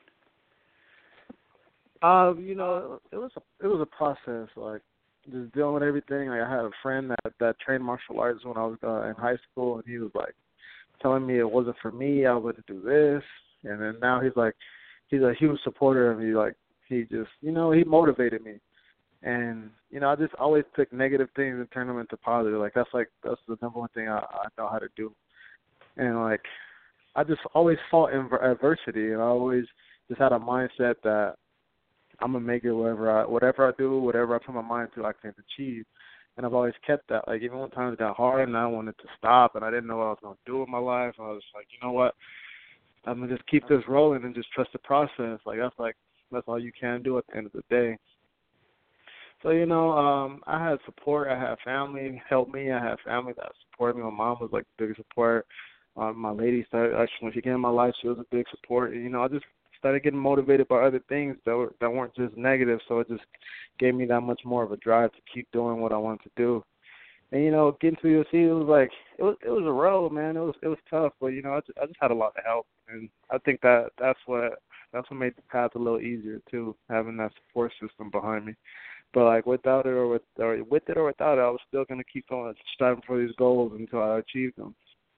Uh, you know, it was a it was a process, like just dealing with everything. Like I had a friend that that trained martial arts when I was uh, in high school, and he was like telling me it wasn't for me. I wouldn't do this, and then now he's like, he's a huge supporter of me. Like he just, you know, he motivated me, and you know, I just always took negative things and turn them into positive. Like that's like that's the number one thing I, I know how to do, and like I just always fought in adversity, and I always just had a mindset that I'm gonna make it whatever I whatever I do, whatever I put my mind to, I can achieve. And I've always kept that. Like even when times got hard and I wanted to stop and I didn't know what I was gonna do with my life, I was like, you know what? I'm gonna just keep this rolling and just trust the process. Like that's like that's all you can do at the end of the day. So, you know, um, I had support, I had family help me, I had family that supported me. My mom was like the biggest support. Um, my lady started actually when she came in my life, she was a big support. And, you know, I just started getting motivated by other things that were that weren't just negative, so it just gave me that much more of a drive to keep doing what I wanted to do. And you know, getting to U F C, it was like it was it was a road, man. It was it was tough, but you know, I just, I just had a lot of help, and I think that that's what that's what made the path a little easier too, having that support system behind me. But like without it or with or with it or without it, I was still gonna keep going, striving for these goals until I achieved them.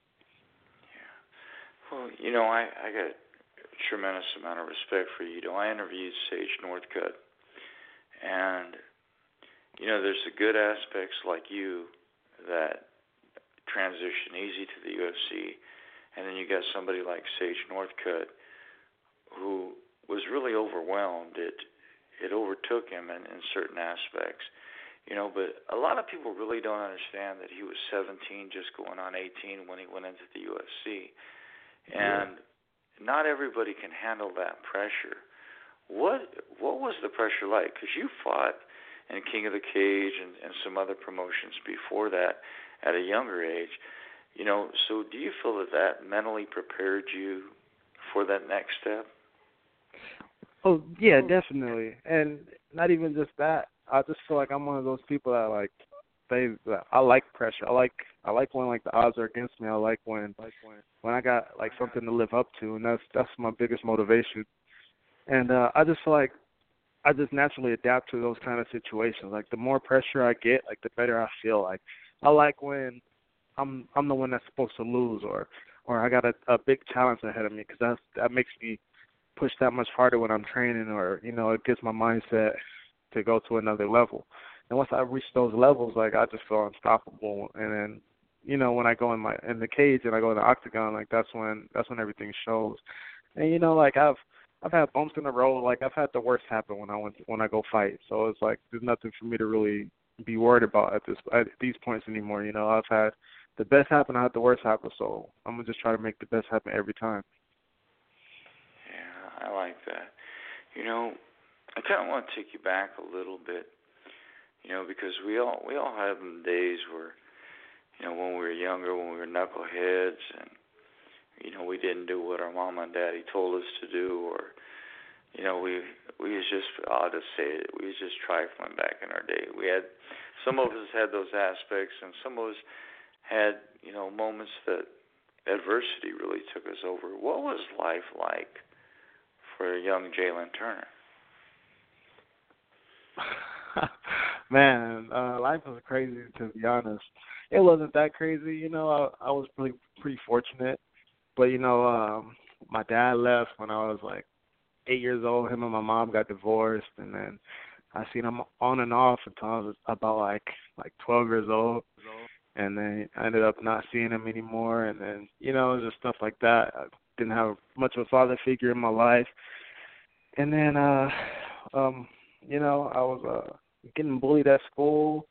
Yeah. Well, you know, I I got tremendous amount of respect for you. You know, I interviewed Sage Northcutt, and you know, there's the good aspects like you that transition easy to the U F C, and then you got somebody like Sage Northcutt who was really overwhelmed. It it overtook him in, in certain aspects, you know. But a lot of people really don't understand that he was seventeen, just going on eighteen when he went into the U F C, and yeah. Not everybody can handle that pressure. What what was the pressure like? Because you fought in King of the Cage and, and some other promotions before that at a younger age. You know, so do you feel that that mentally prepared you for that next step? Oh, yeah, definitely. And not even just that. I just feel like I'm one of those people that, like, they, I like pressure. I like I like when, like, the odds are against me. I like when, like when, when I got, like, something to live up to, and that's that's my biggest motivation. And uh, I just feel like I just naturally adapt to those kind of situations. Like, the more pressure I get, like, the better I feel. Like, I like when I'm I'm the one that's supposed to lose, or or I got a, a big challenge ahead of me, because that that makes me push that much harder when I'm training, or, you know, it gets my mindset to go to another level. And once I reach those levels, like, I just feel unstoppable. And then, you know, when I go in my in the cage and I go in the octagon, like, that's when that's when everything shows. And, you know, like, I've I've had bumps in the road. Like, I've had the worst happen when I went when I go fight. So it's like there's nothing for me to really be worried about at this at these points anymore. You know, I've had the best happen, I had the worst happen. So I'm gonna just try to make the best happen every time. Yeah, I like that. You know, I kind of want to take you back a little bit. You know, because we all we all have them days where, you know, when we were younger, when we were knuckleheads, and you know, we didn't do what our mom and daddy told us to do, or you know, we we was just, I'll just say it, we was just trifling back in our day. We had, some of us had those aspects, and some of us had, you know, moments that adversity really took us over. What was life like for young Jalen Turner? Man, uh, life was crazy, to be honest. It wasn't that crazy, you know. I, I was pretty pretty fortunate, but you know, um, my dad left when I was like eight years old. Him and my mom got divorced, and then I seen him on and off until I was about like like twelve years old, and then I ended up not seeing him anymore. And then, you know, just stuff like that. I didn't have much of a father figure in my life, and then, uh, um, you know, I was uh, getting bullied at school,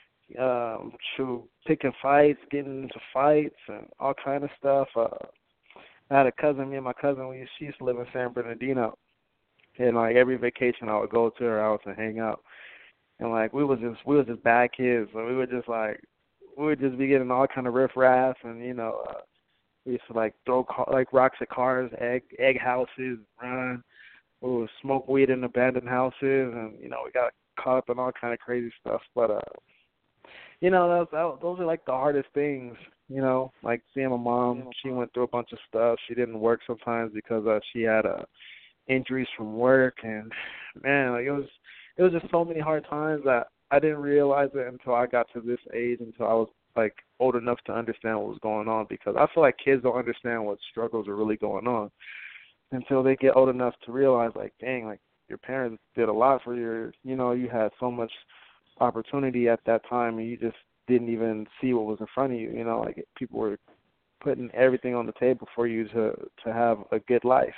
um, to picking fights, getting into fights, and all kind of stuff. Uh, I had a cousin, me and my cousin, we she used to live in San Bernardino. And like every vacation I would go to her house and hang out. And like we was just we was just bad kids. So we would just like we would just be getting all kind of riffraff, and you know, uh, we used to like throw car, like rocks at cars, egg egg houses, run. We would smoke weed in abandoned houses, and you know, we got caught up in all kind of crazy stuff. But uh you know, those those are like the hardest things. You know, like seeing my mom, she went through a bunch of stuff. She didn't work sometimes because uh, she had a injuries from work, and man, like it was it was just so many hard times that I didn't realize it until I got to this age, until I was like old enough to understand what was going on, because I feel like kids don't understand what struggles are really going on until they get old enough to realize, like, dang, like your parents did a lot for your, you know, you had so much opportunity at that time and you just didn't even see what was in front of you, you know, like people were putting everything on the table for you to to have a good life.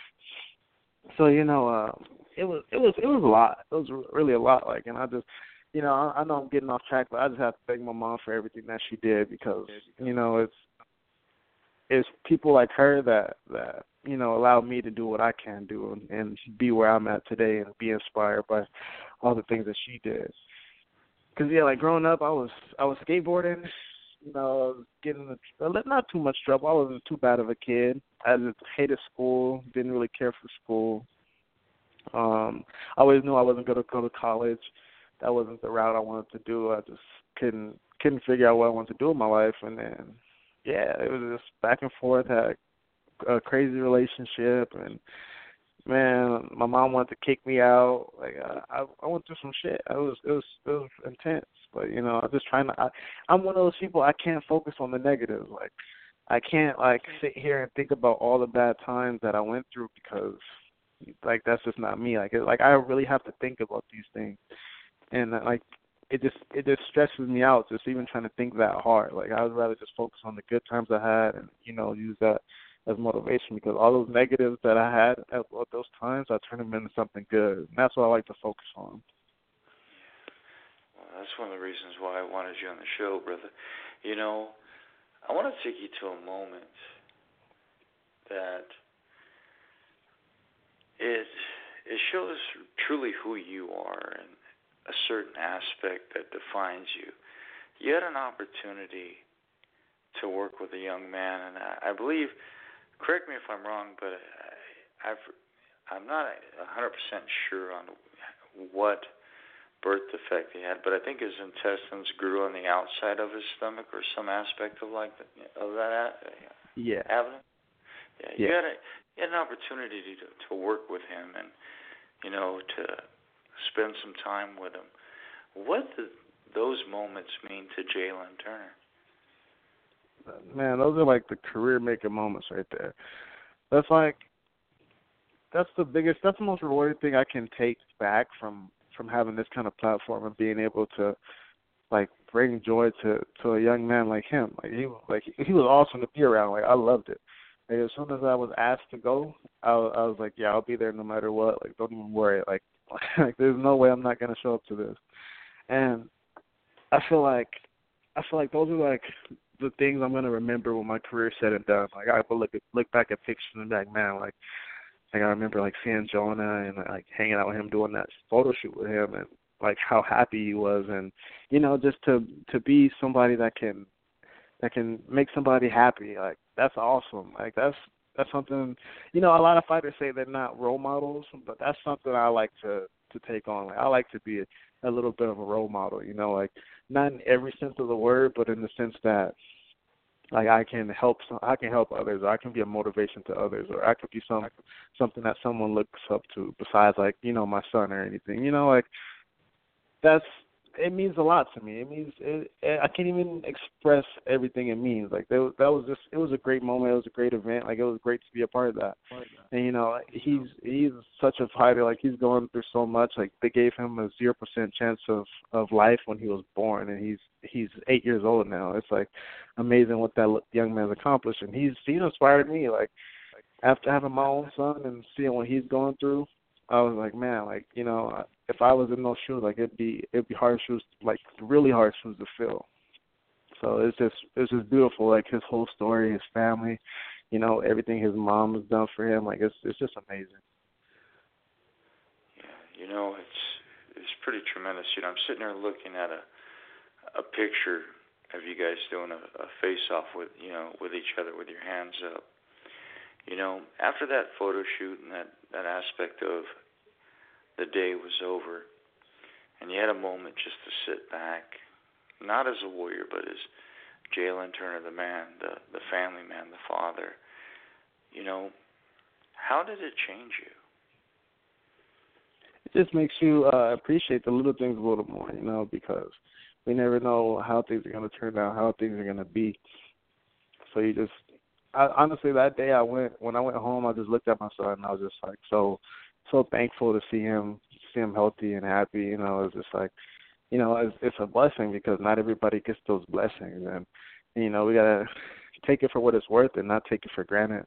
So, you know, uh, it was it was it was a lot. It was really a lot. Like, and I just, you know, I, I know I'm getting off track, but I just have to thank my mom for everything that she did, because, you know, it's it's people like her that that you know allow me to do what I can do and, and be where I'm at today and be inspired by all the things that she did. Because yeah, like growing up, I was I was skateboarding. You know, I was getting in not too much trouble. I wasn't too bad of a kid. I just hated school. Didn't really care for school. Um, I always knew I wasn't going to go to college. That wasn't the route I wanted to do. I just couldn't couldn't figure out what I wanted to do in my life. And then, yeah, it was just back and forth. Had a crazy relationship, and man, my mom wanted to kick me out. Like I, I went through some shit. I was, it was, it was intense. But you know, I'm just trying to. I, I'm one of those people. I can't focus on the negatives. Like, I can't like sit here and think about all the bad times that I went through, because, like, that's just not me. Like, it, like I really have to think about these things, and like, it just, it just stresses me out just even trying to think that hard. Like, I would rather just focus on the good times I had, and you know, use that as motivation, because all those negatives that I had at, at those times, I turn them into something good. And that's what I like to focus on. Well, that's one of the reasons why I wanted you on the show, brother. You know, I want to take you to a moment that it it shows truly who you are and a certain aspect that defines you. You had an opportunity to work with a young man, and I, I believe, correct me if I'm wrong, but I, I've, I'm not one hundred percent sure on what birth defect he had, but I think his intestines grew on the outside of his stomach or some aspect of like the, of that yeah. avenue. Yeah, you yeah. had a you had an opportunity to to work with him and you know to spend some time with him. What did those moments mean to Jalen Turner? Man, those are like the career-making moments right there. That's like, that's the biggest, that's the most rewarding thing I can take back from, from having this kind of platform and being able to, like, bring joy to, to a young man like him. Like, he, like, he was awesome to be around. Like, I loved it. Like, as soon as I was asked to go, I, I was like, yeah, I'll be there no matter what. Like, don't even worry. Like, like there's no way I'm not going to show up to this. And I feel like, I feel like those are, like, the things I'm gonna remember when my career's said and done. Like, I will look at, look back at pictures and be like, man, like, like I remember like seeing Jonah and like hanging out with him, doing that photo shoot with him, and like how happy he was, and you know, just to to be somebody that can that can make somebody happy. Like that's awesome. Like that's that's something. You know, a lot of fighters say they're not role models, but that's something I like to to take on. Like I like to be a, a little bit of a role model. You know, like not in every sense of the word, but in the sense that like I can help some, I can help others, or I can be a motivation to others, or I could be some something that someone looks up to besides like, you know, my son or anything. You know, like that's it means a lot to me. It means it, it, I can't even express everything it means. Like that, that was just it was a great moment. It was a great event. Like it was great to be a part of that. And you know, he's he's such a fighter. Like he's going through so much. Like they gave him a zero percent chance of, of life when he was born, and he's he's eight years old now. It's like amazing what that young man's accomplished, and he's he's inspired me. Like after having my own son and seeing what he's going through, I was like, man, like you know, if I was in those shoes, like it'd be it'd be hard shoes, like really hard shoes to fill. So it's just it's just beautiful, like his whole story, his family, you know, everything his mom has done for him. Like it's it's just amazing. Yeah, you know, it's it's pretty tremendous. You know, I'm sitting there looking at a a picture of you guys doing a, a face-off with you know with each other with your hands up. You know, after that photo shoot and that, that aspect of the day was over, and you had a moment just to sit back, not as a warrior, but as Jalin Turner, the man, the, the family man, the father, you know, how did it change you? It just makes you uh, appreciate the little things a little more, you know, because we never know how things are going to turn out, how things are going to be. So you just, I, honestly, that day I went, when I went home, I just looked at my son and I was just like so, so thankful to see him, see him healthy and happy. You know, it's just like, you know, it's, it's a blessing because not everybody gets those blessings, and you know, we gotta take it for what it's worth and not take it for granted.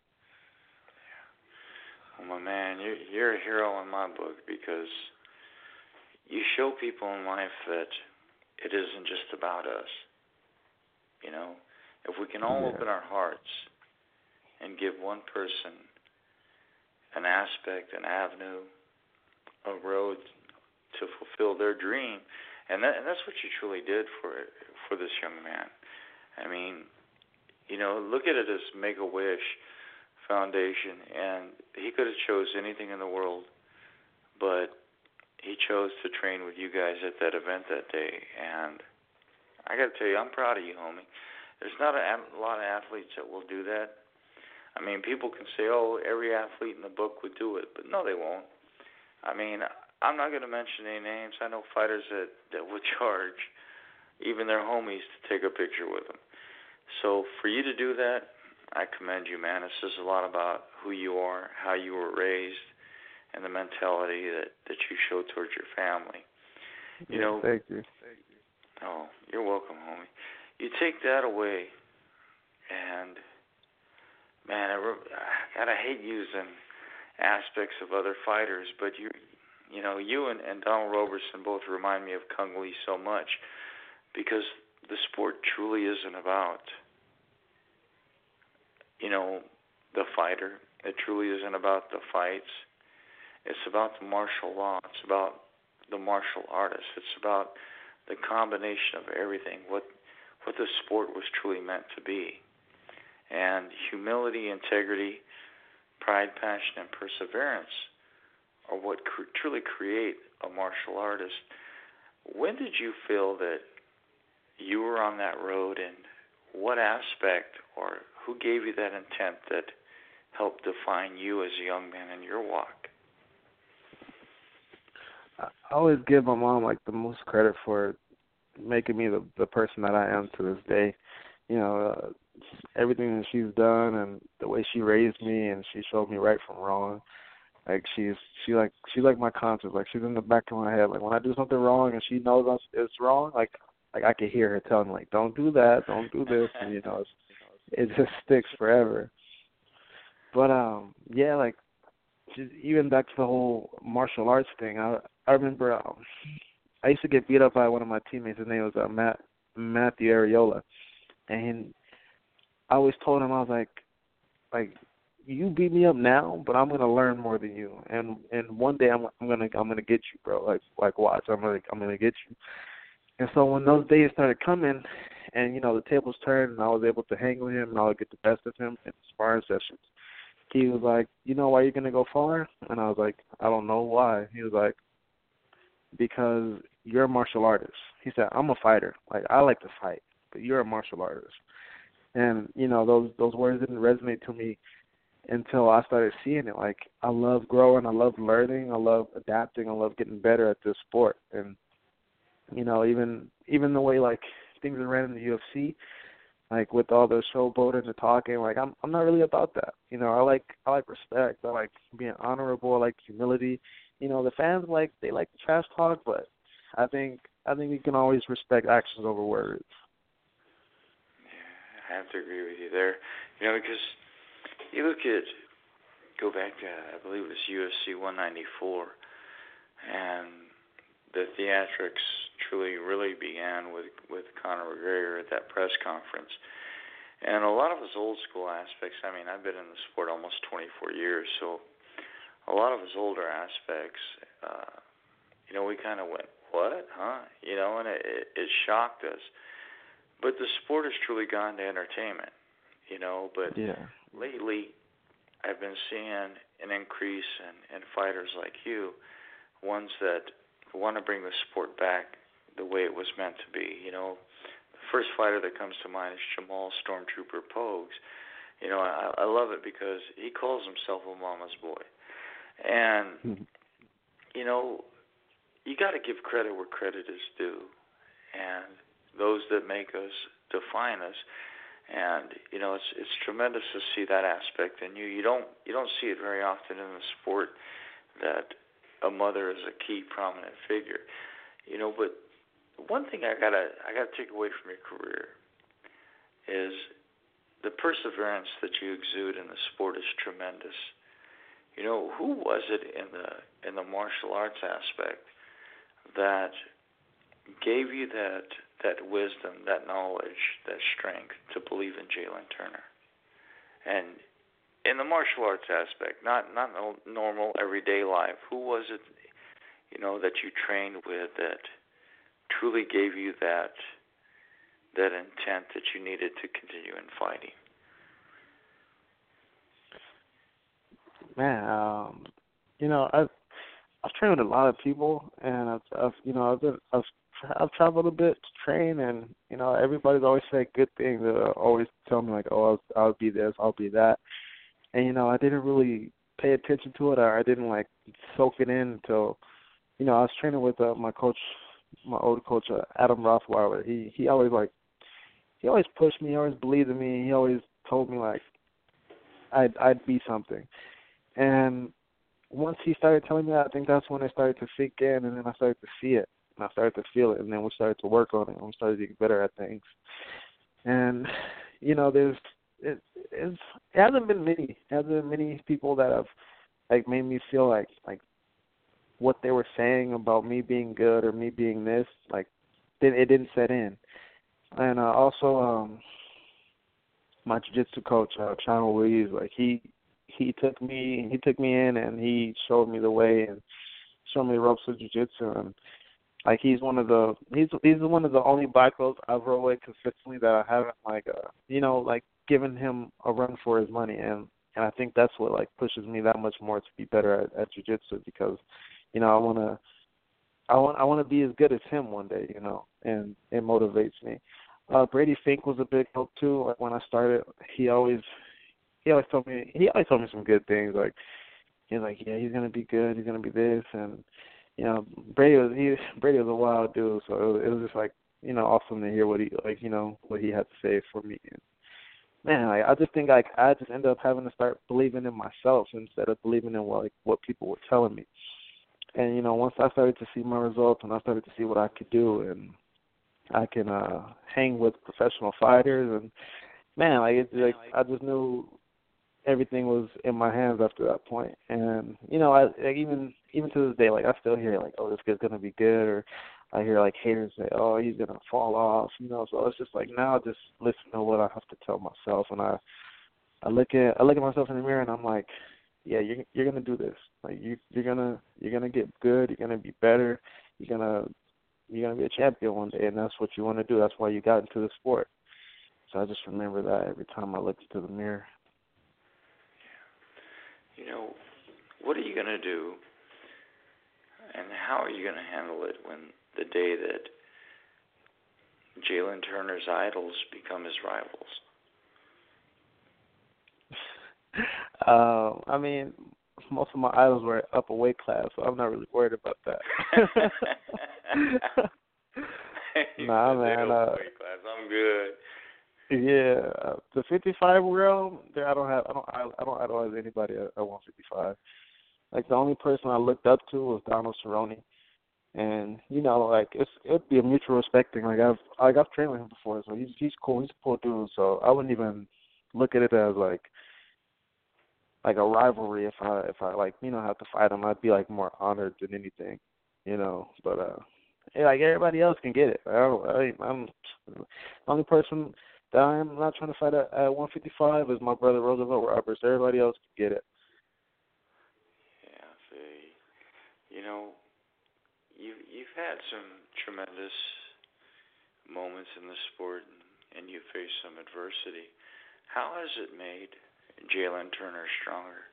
Well, my man, you're, you're a hero in my book because you show people in life that it isn't just about us. You know, if we can all yeah. open our hearts and give one person an aspect, an avenue, a road to fulfill their dream, and, that, and that's what you truly did for for this young man. I mean, you know, look at it as Make-A-Wish Foundation, and he could have chose anything in the world, but he chose to train with you guys at that event that day, and I got to tell you, I'm proud of you, homie. There's not a, a lot of athletes that will do that. I mean, people can say, oh, every athlete in the book would do it, but no, they won't. I mean, I'm not going to mention any names. I know fighters that, that would charge even their homies to take a picture with them. So for you to do that, I commend you, man. It says a lot about who you are, how you were raised, and the mentality that, that you show towards your family. You yeah, know, thank you. Thank you. Oh, you're welcome, homie. You take that away, and, man, I, God, I hate using aspects of other fighters, but you you know, you and, and Donald Roberson both remind me of Kung Lee so much because the sport truly isn't about, you know, the fighter. It truly isn't about the fights. It's about the martial law. It's about the martial artist. It's about the combination of everything, what what the sport was truly meant to be. And humility, integrity, pride, passion, and perseverance are what cr- truly create a martial artist. When did you feel that you were on that road, and what aspect or who gave you that intent that helped define you as a young man in your walk? I always give my mom like the most credit for making me the, the person that I am to this day. You know, uh, everything that she's done and the way she raised me, and she showed me right from wrong. Like she's she like she's like my conscience. Like she's in the back of my head. Like when I do something wrong and she knows it's wrong, like like I can hear her telling me like, don't do that, don't do this, and you know, it's, it just sticks forever. But um, yeah, like just, even back to the whole martial arts thing. I I remember um, I used to get beat up by one of my teammates. His name was uh, Matt Matthew Areola, and I always told him I was like, like. You beat me up now, but I'm gonna learn more than you, and and one day I'm I'm gonna I'm gonna get you, bro. Like like watch, I'm gonna I'm gonna get you. And so when those days started coming, and, you know, the tables turned, and I was able to hang with him, and I would get the best of him in sparring sessions. He was like, you know why you're going to go far? And I was like, I don't know why. He was like, because you're a martial artist. He said, I'm a fighter. Like, I like to fight, but you're a martial artist. And, you know, those those words didn't resonate to me until I started seeing it. Like, I love growing. I love learning. I love adapting. I love getting better at this sport. And, you know, even even the way, like, things are ran in the U F C, like with all the showboating and the talking, like I'm I'm not really about that. You know, I like I like respect. I like being honorable. I like humility. You know, the fans like they like the trash talk, but I think I think you can always respect actions over words. Yeah, I have to agree with you there. You know, because you look at go back to I believe it was U F C one ninety-four, and the theatrics truly really began with, with Conor McGregor at that press conference. And a lot of his old school aspects, I mean, I've been in the sport almost twenty-four years, so a lot of his older aspects, uh, you know, we kind of went, what, huh? You know, and it, it, it shocked us. But the sport has truly gone to entertainment, you know, but yeah. lately I've been seeing an increase in, in fighters like you, ones that want to bring the sport back the way it was meant to be. You know, the first fighter that comes to mind is Jamal Stormtrooper Pogues. You know, I, I love it because he calls himself a mama's boy. And, mm-hmm. you know, you got to give credit where credit is due. And those that make us define us. And, you know, it's it's tremendous to see that aspect in you. You don't you don't see it very often in the sport that a mother is a key prominent figure, you know. But one thing I gotta I gotta take away from your career is the perseverance that you exude in the sport is tremendous. You know, who was it in the in the martial arts aspect that gave you that that wisdom, that knowledge, that strength to believe in Jalen Turner? And in the martial arts aspect, not not no normal everyday life, who was it, you know, that you trained with that truly gave you that that intent that you needed to continue in fighting? Man, um, you know, I've I've trained with a lot of people, and I've, I've you know I've been I've I've traveled a bit to train, and you know everybody's always said good things. They always tell me like, oh, I'll, I'll be this, I'll be that. And, you know, I didn't really pay attention to it, or I didn't, like, soak it in until, you know, I was training with uh, my coach, my old coach, uh, Adam Rothweiler. He he always, like, he always pushed me. He always believed in me. He always told me, like, I'd, I'd be something. And once he started telling me that, I think that's when it started to sink in, and then I started to see it, and I started to feel it, and then we started to work on it, and we started to get better at things. And, you know, there's, It, it's, it hasn't been many. It hasn't been many people that have like made me feel like like what they were saying about me being good or me being this, like it, it didn't set in. And uh, also, um, my jiu-jitsu coach, uh, Chano Ruiz, like he he took me he took me in and he showed me the way and showed me the ropes of jiu-jitsu. And like he's one of the he's he's one of the only black belts I've rolled with consistently that I haven't like uh, you know like. given him a run for his money, and and I think that's what like pushes me that much more to be better at, at jiu-jitsu, because you know I want to I want I want to be as good as him one day, you know, and it motivates me. Uh, Brady Fink was a big help too. Like when I started, he always he always told me he always told me some good things. Like he's like, yeah, he's gonna be good, he's gonna be this, and you know Brady was he Brady was a wild dude, so it was, it was just like you know awesome to hear what he like you know what he had to say for me. And, man, like, I just think like I just ended up having to start believing in myself instead of believing in what like what people were telling me. And you know, once I started to see my results and I started to see what I could do, and I can uh, hang with professional fighters, and man, like it's like I just knew everything was in my hands after that point. And you know, I like, even even to this day, like I still hear like, oh, this kid's gonna be good, or I hear like haters say, oh, he's gonna fall off, you know. So it's just like now, I just listen to what I have to tell myself, and I, I look at I look at myself in the mirror, and I'm like, yeah, you're you're gonna do this. Like you you're gonna you're gonna get good. You're gonna be better. You're gonna you're gonna be a champion one day, and that's what you want to do. That's why you got into the sport. So I just remember that every time I looked into the mirror. You know, what are you gonna do, and how are you gonna handle it when the day that Jalen Turner's idols become his rivals? uh, I mean, most of my idols were up a weight class, so I'm not really worried about that. Nah, man. Uh, weight class. I'm good. Yeah, uh, the fifty-five world. There, I don't have. I don't. I, I don't idolize anybody at, at one fifty-five. Like the only person I looked up to was Donald Cerrone, and you know, like it's it'd be a mutual respect thing. Like I've like I've trained with him before, so he's he's cool. He's a cool dude. So I wouldn't even look at it as like like a rivalry. If I if I like you know have to fight him, I'd be like more honored than anything, you know. But uh, yeah, like everybody else can get it. I don't, I, I'm the only person that I'm not trying to fight at, at one fifty-five is my brother Roosevelt Roberts. Everybody else can get it. Yeah, see, you know, you you've had some tremendous moments in the sport, and, and you've faced some adversity. How has it made Jalen Turner stronger?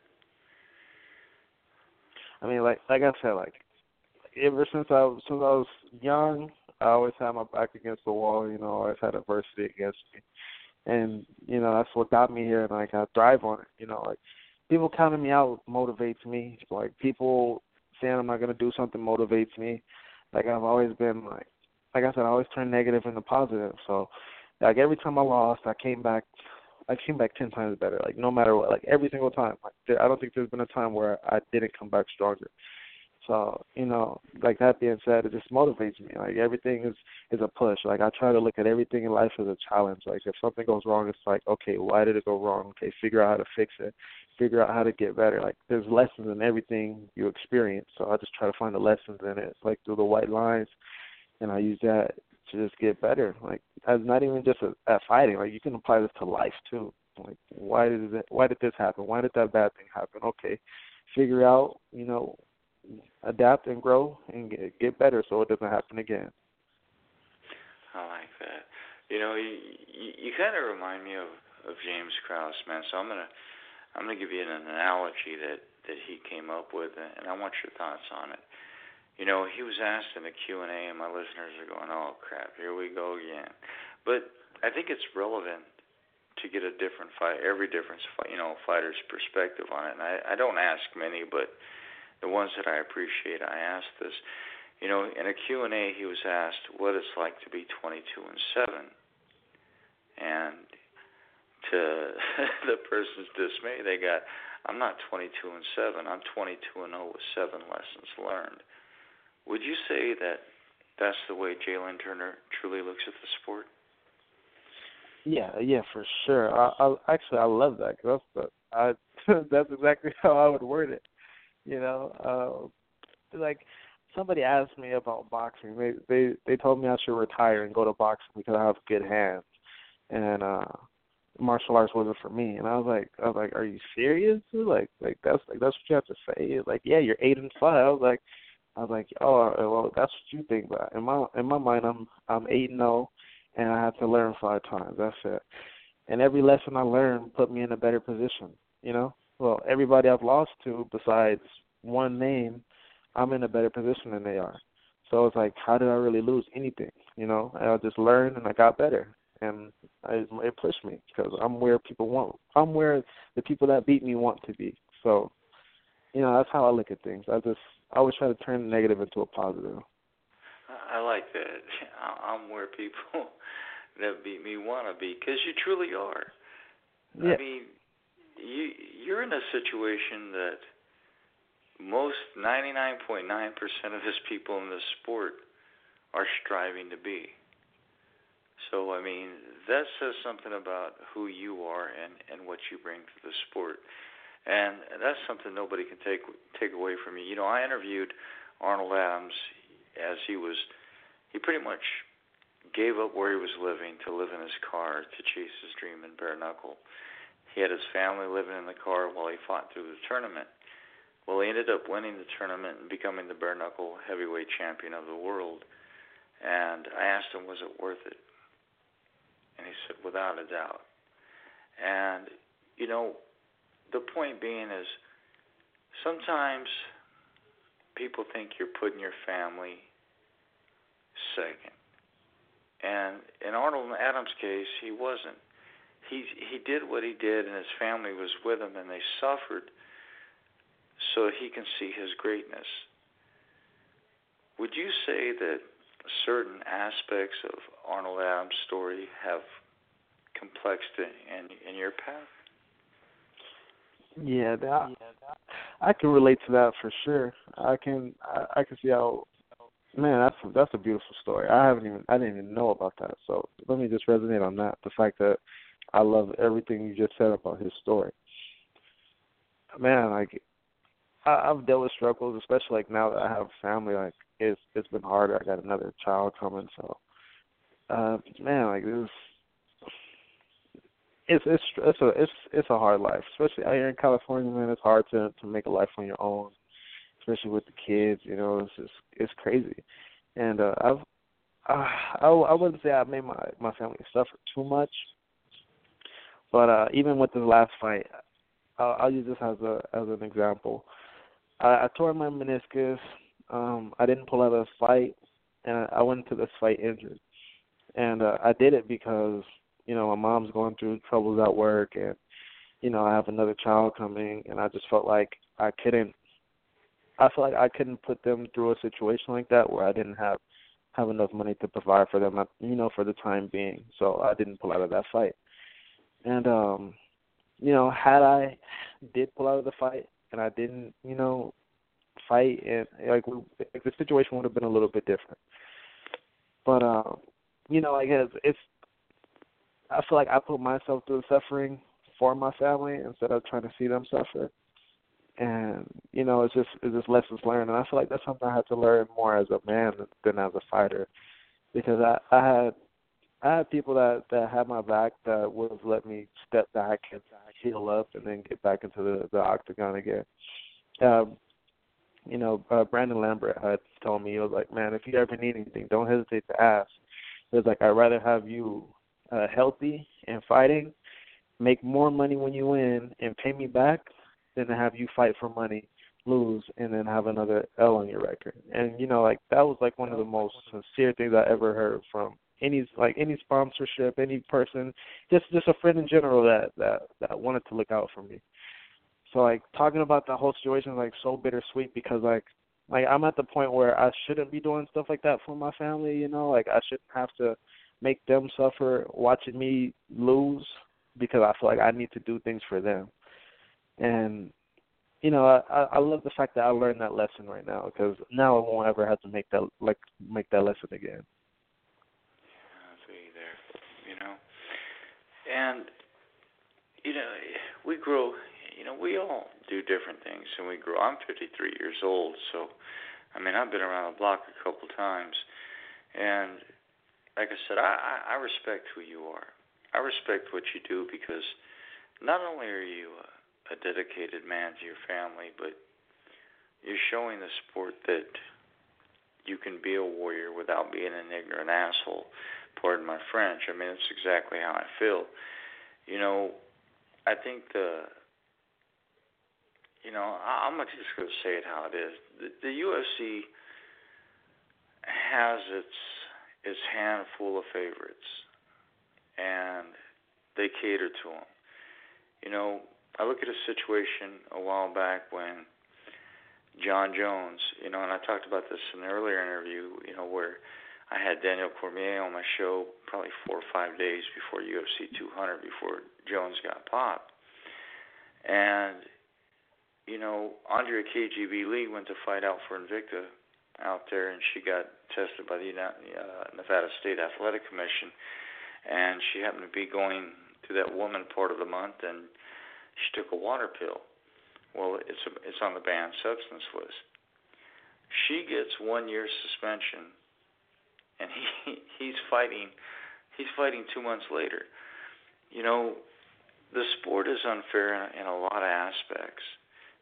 I mean, like like I said, like ever since I was since I was young, I always had my back against the wall. You know, I always had adversity against me, and you know that's what got me here, and like I thrive on it. You know, like people counting me out motivates me. Like people saying I'm not gonna do something motivates me. Like I've always been like, like I said, I always turn negative into positive. So, like every time I lost, I came back. I came back ten times better. Like no matter what, like every single time. Like there, I don't think there's been a time where I didn't come back stronger. So, you know, like that being said, it just motivates me. Like everything is, is a push. Like I try to look at everything in life as a challenge. Like if something goes wrong, it's like, okay, why did it go wrong? Okay, figure out how to fix it. Figure out how to get better. Like there's lessons in everything you experience. So I just try to find the lessons in it, like through the white lines, and I use that to just get better. Like as not even just a, at fighting. Like you can apply this to life too. Like why did it, why did this happen? Why did that bad thing happen? Okay, figure out, you know, adapt and grow and get, get better so it doesn't happen again. I like that. You know, you you, you kind of remind me of, of James Krause, man. So I'm gonna I'm gonna give you an analogy that, that he came up with, and I want your thoughts on it. You know, he was asked in the Q and A, and my listeners are going, "Oh crap, here we go again." But I think it's relevant to get a different fight, every different you know fighter's perspective on it. And I, I don't ask many, but the ones that I appreciate, I ask this. You know, in a Q and A, he was asked what it's like to be twenty-two and seven, and to the person's dismay, they got, "I'm not twenty-two and seven. I'm twenty-two and zero with seven lessons learned." Would you say that that's the way Jalen Turner truly looks at the sport? Yeah, yeah, for sure. I, I actually I love that. Cause that's the, I that's exactly how I would word it. You know, uh, like somebody asked me about boxing. They they they told me I should retire and go to boxing because I have good hands, and uh, martial arts wasn't for me. And I was like, I was like, are you serious? Like, like that's like that's what you have to say. Like, yeah, you're eight and five. I was like, I was like, oh, well, that's what you think. But in my in my mind, I'm I'm eight and zero, and I have to learn five times. That's it. And every lesson I learned put me in a better position. You know. Well, everybody I've lost to besides one name, I'm in a better position than they are. So it's like, how did I really lose anything? You know, and I just learned and I got better, and I, it pushed me because I'm where people want. I'm where the people that beat me want to be. So, you know, that's how I look at things. I just I always try to turn the negative into a positive. I like that. I'm where people that beat me want to be, because you truly are. Yeah. I mean, you, you're in a situation that most ninety-nine point nine percent of his people in this sport are striving to be. So, I mean, that says something about who you are and, and what you bring to the sport. And that's something nobody can take take away from you. You know, I interviewed Arnold Adams as he was, he pretty much gave up where he was living to live in his car to chase his dream in bare knuckle. He had his family living in the car while he fought through the tournament. Well, he ended up winning the tournament and becoming the bare knuckle heavyweight champion of the world. And I asked him, was it worth it? And he said, without a doubt. And, you know, the point being is sometimes people think you're putting your family second. And in Arnold Adams' case, he wasn't. He he did what he did, and his family was with him, and they suffered so he can see his greatness. Would you say that certain aspects of Arnold Adams' story have complexity in in your path? Yeah, that, I can relate to that for sure. I can I, I can see how. Man, that's a, that's a beautiful story. I haven't even I didn't even know about that. So let me just resonate on that. The fact that I love everything you just said about his story. Man, like I, I've dealt with struggles, especially like now that I have a family. Like it's it's been harder. I got another child coming, so uh, man, like this. It's it's it's a it's it's a hard life, especially out here in California, man. It's hard to to make a life on your own, especially with the kids. You know, it's just it's crazy, and uh, I've uh, I I wouldn't say I made my my family suffer too much, but uh, even with the last fight, I'll, I'll use this as a as an example. I, I tore my meniscus. Um, I didn't pull out of the fight, and I went into this fight injured, and uh, I did it because, you know, my mom's going through troubles at work, and, you know, I have another child coming, and I just felt like I couldn't, I felt like I couldn't put them through a situation like that where I didn't have, have enough money to provide for them, you know, for the time being. So I didn't pull out of that fight. And, um, you know, had I did pull out of the fight and I didn't, you know, fight, and like, we, like the situation would have been a little bit different. But, um, you know, I guess it's, I feel like I put myself through suffering for my family instead of trying to see them suffer. And, you know, it's just it's just lessons learned. And I feel like that's something I had to learn more as a man than as a fighter. Because I, I had I had people that, that had my back that would have let me step back and heal up and then get back into the, the octagon again. Um, you know, uh, Brandon Lambert had told me, he was like, man, if you ever need anything, don't hesitate to ask. He was like, I'd rather have you Uh, healthy and fighting, make more money when you win, and pay me back than to have you fight for money, lose, and then have another L on your record. And, you know, like, that was, like, one of the most sincere things I ever heard from any, like, any sponsorship, any person, just just a friend in general that, that, that wanted to look out for me. So, like, talking about the whole situation is, like, so bittersweet because, like, like I'm at the point where I shouldn't be doing stuff like that for my family, you know? Like, I shouldn't have to make them suffer watching me lose because I feel like I need to do things for them. And, you know, I, I love the fact that I learned that lesson right now because now I won't ever have to make that like make that lesson again. Yeah, I see there, you know. And, you know, we grow, you know, we all do different things and we grow. I'm fifty-three years old, so, I mean, I've been around the block a couple times. And like I said, I, I respect who you are. I respect what you do because not only are you a, a dedicated man to your family, but you're showing the sport that you can be a warrior without being an ignorant asshole. Pardon my French. I mean, it's exactly how I feel. You know, I think the, you know, I, I'm just going to say it how it is. The, the U F C has its its handful of favorites, and they cater to them. You know, I look at a situation a while back when John Jones, you know, and I talked about this in an earlier interview, you know, where I had Daniel Cormier on my show probably four or five days before U F C two hundred, before Jones got popped. And, you know, Andrea K G B Lee went to fight out for Invicta out there, and she got tested by the uh, Nevada State Athletic Commission, and she happened to be going to that woman part of the month, and she took a water pill. Well, it's a, it's on the banned substance list. She gets one year suspension, and he he's fighting he's fighting two months later. You know, the sport is unfair in, in a lot of aspects,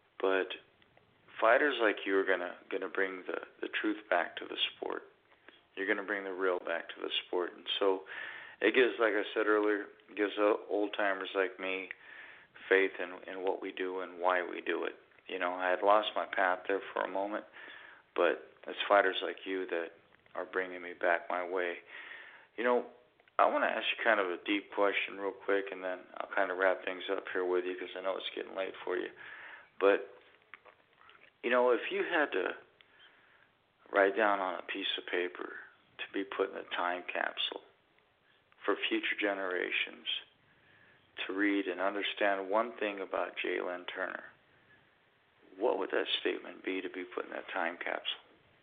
but fighters like you are gonna gonna bring the, the truth back to the sport. You're going to bring the real back to the sport. And so it gives, like I said earlier, it gives old-timers like me faith in, in what we do and why we do it. You know, I had lost my path there for a moment, but it's fighters like you that are bringing me back my way. You know, I want to ask you kind of a deep question real quick, and then I'll kind of wrap things up here with you because I know it's getting late for you. But, you know, if you had to write down on a piece of paper to be put in a time capsule for future generations to read and understand one thing about Jalin Turner, what would that statement be to be put in that time capsule?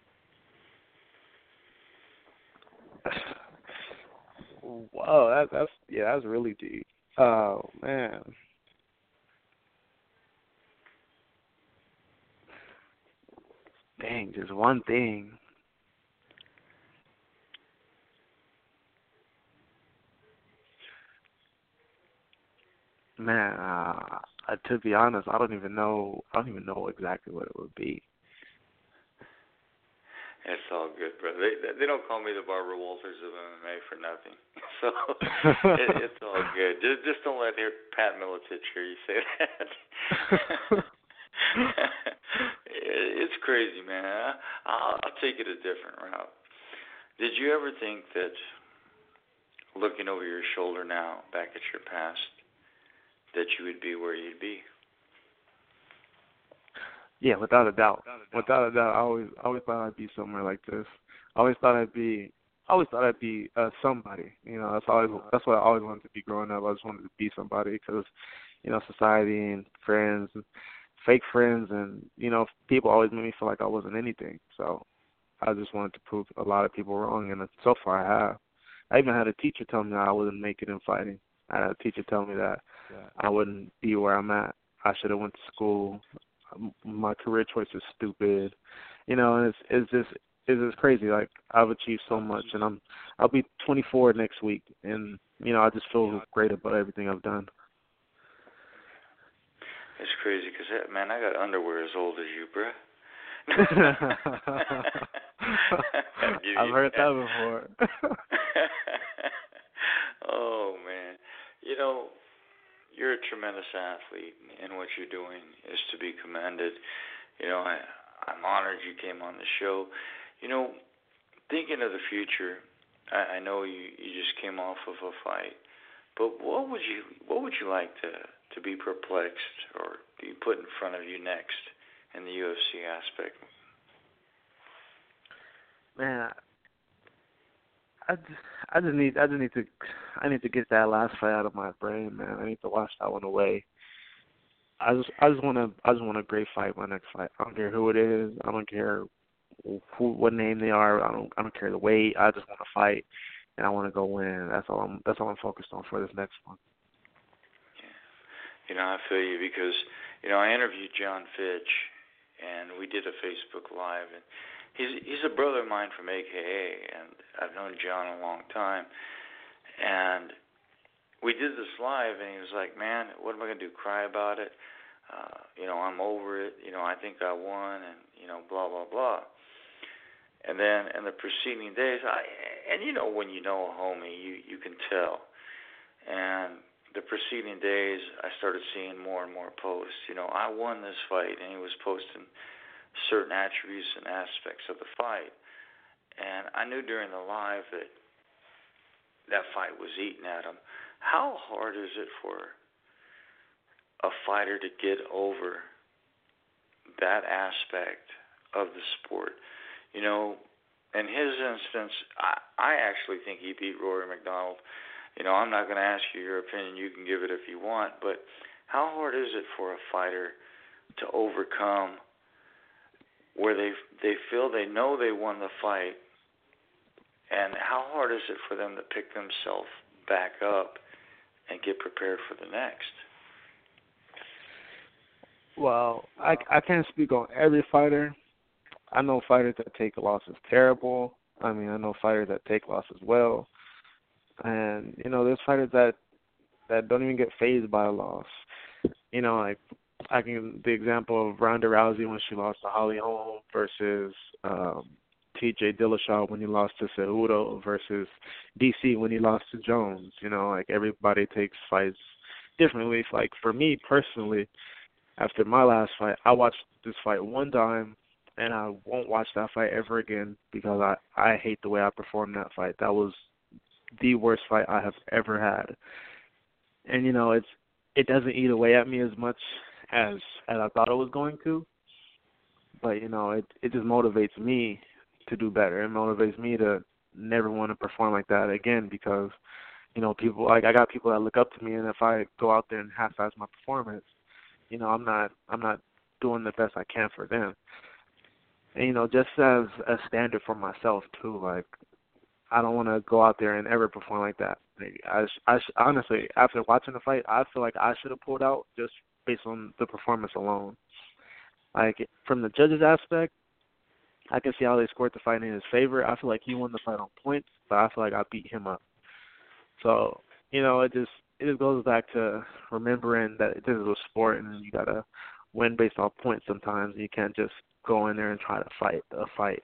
Wow, that, that's yeah, that's really deep. Oh man. Dang, just one thing. Man, uh, to be honest, I don't even know. I don't even know exactly what it would be. It's all good, brother. They they don't call me the Barbara Walters of M M A for nothing, so it, it's all good. Just just don't let hear Pat Miletich hear you say that. It's crazy, man. I'll, I'll take it a different route. Did you ever think that, looking over your shoulder now, back at your past, that you would be where you'd be? Yeah, without a doubt. Without a doubt, I always, I always thought I'd be somewhere like this. I always thought I'd be, I always thought I'd be uh, somebody. You know, that's always, that's what I always wanted to be growing up. I just wanted to be somebody because, you know, society and friends, and fake friends, and you know, people always made me feel like I wasn't anything. So I just wanted to prove a lot of people wrong, and so far I have. I even had a teacher tell me that I wouldn't make it in fighting. I had a teacher tell me that yeah. I wouldn't be where I'm at. I should have went to school. My career choice is stupid, you know, and it's it's just it's just crazy. Like I've achieved so much, and I'm I'll be twenty-four next week, and you know I just feel great about everything I've done. It's crazy because man, I got underwear as old as you, bruh. I've heard that before. Oh man, you know. You're a tremendous athlete, and what you're doing is to be commended. You know, I, I'm honored you came on the show. You know, thinking of the future, I, I know you, you just came off of a fight, but what would you what would you like to, to be perplexed or be put in front of you next in the U F C aspect? Man, I just, I just need, I just need to, I need to get that last fight out of my brain, man. I need to wash that one away. I just, I just want to, I just want a great fight. My next fight. I don't care who it is. I don't care who, what name they are. I don't, I don't care the weight. I just want to fight, and I want to go win. That's all I'm, that's all I'm focused on for this next one. Yeah. You know, I feel you because, you know, I interviewed John Fitch, and we did a Facebook Live, and He's he's a brother of mine from A K A, and I've known John a long time. And we did this live, and he was like, man, what am I going to do, cry about it? Uh, you know, I'm over it. You know, I think I won, and, you know, blah, blah, blah. And then in the preceding days, I and you know when you know a homie, you, you can tell. And the preceding days, I started seeing more and more posts. You know, I won this fight, and he was posting certain attributes and aspects of the fight. And I knew during the live that that fight was eating at him. How hard is it for a fighter to get over that aspect of the sport? You know, in his instance, I, I actually think he beat Rory McDonald. You know, I'm not going to ask you your opinion. You can give it if you want. But how hard is it for a fighter to overcome where they they feel they know they won the fight, and how hard is it for them to pick themselves back up and get prepared for the next? Well, I, I can't speak on every fighter. I know fighters that take losses terrible. I mean, I know fighters that take losses well. And, you know, there's fighters that, that don't even get fazed by a loss. You know, like, I can the example of Ronda Rousey when she lost to Holly Holm versus um, T J Dillashaw when he lost to Cejudo versus D C when he lost to Jones. You know, like everybody takes fights differently. Like for me personally, after my last fight, I watched this fight one time, and I won't watch that fight ever again because I, I hate the way I performed that fight. That was the worst fight I have ever had. And, you know, it's it doesn't eat away at me as much as, as I thought it was going to. But, you know, it, it just motivates me to do better. It motivates me to never want to perform like that again because, you know, people, like I got people that look up to me, and if I go out there and half-ass my performance, you know, I'm not I'm not doing the best I can for them. And, you know, just as a standard for myself, too, like, I don't want to go out there and ever perform like that. Like, I, I, honestly, after watching the fight, I feel like I should have pulled out just based on the performance alone. Like, from the judges' aspect, I can see how they scored the fight in his favor. I feel like he won the fight on points, but I feel like I beat him up. So, you know, it just it just goes back to remembering that this is a sport and you got to win based on points sometimes. You can't just go in there and try to fight a fight.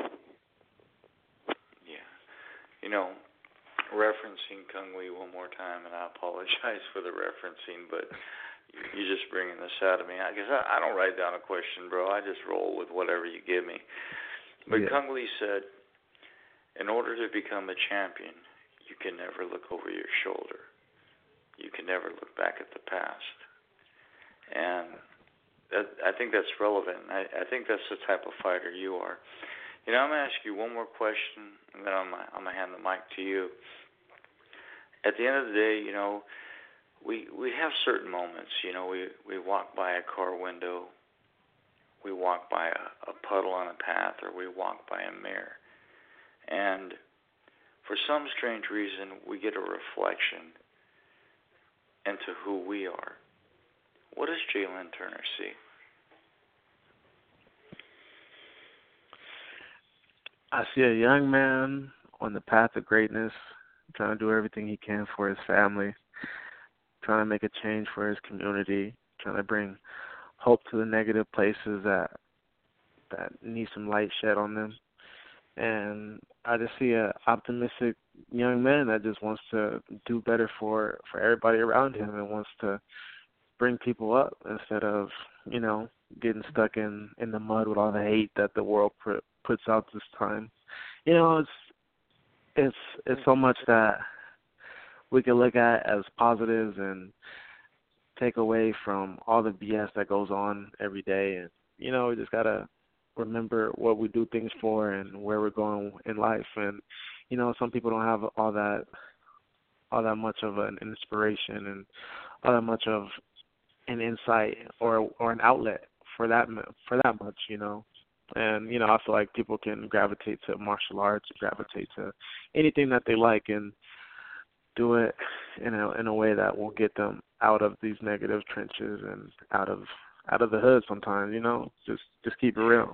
Yeah. You know, referencing Kung Lee one more time, and I apologize for the referencing, but you're just bringing this out of me. I guess I, I don't write down a question, bro. I just roll with whatever you give me. But yeah. Kung Lee said, in order to become a champion, you can never look over your shoulder. You can never look back at the past. And that, I think that's relevant. I, I think that's the type of fighter you are. You know, I'm going to ask you one more question, and then I'm, I'm going to hand the mic to you. At the end of the day, you know, we we have certain moments. You know, we, we walk by a car window, we walk by a, a puddle on a path, or we walk by a mirror. And for some strange reason, we get a reflection into who we are. What does Jalin Turner see? I see a young man on the path of greatness, trying to do everything he can for his family, trying to make a change for his community, trying to bring hope to the negative places that that need some light shed on them. And I just see an optimistic young man that just wants to do better for, for everybody around him and wants to bring people up instead of, you know, getting stuck in, in the mud with all the hate that the world pr- puts out this time. You know, it's it's it's so much that we can look at as positives and take away from all the B S that goes on every day. And, you know, we just got to remember what we do things for and where we're going in life. And, you know, some people don't have all that all that much of an inspiration and all that much of an insight or or an outlet for that for that much, you know. And, you know, I feel like people can gravitate to martial arts, gravitate to anything that they like and do it in a in a way that will get them out of these negative trenches and out of out of the hood sometimes, you know. Just just keep it real.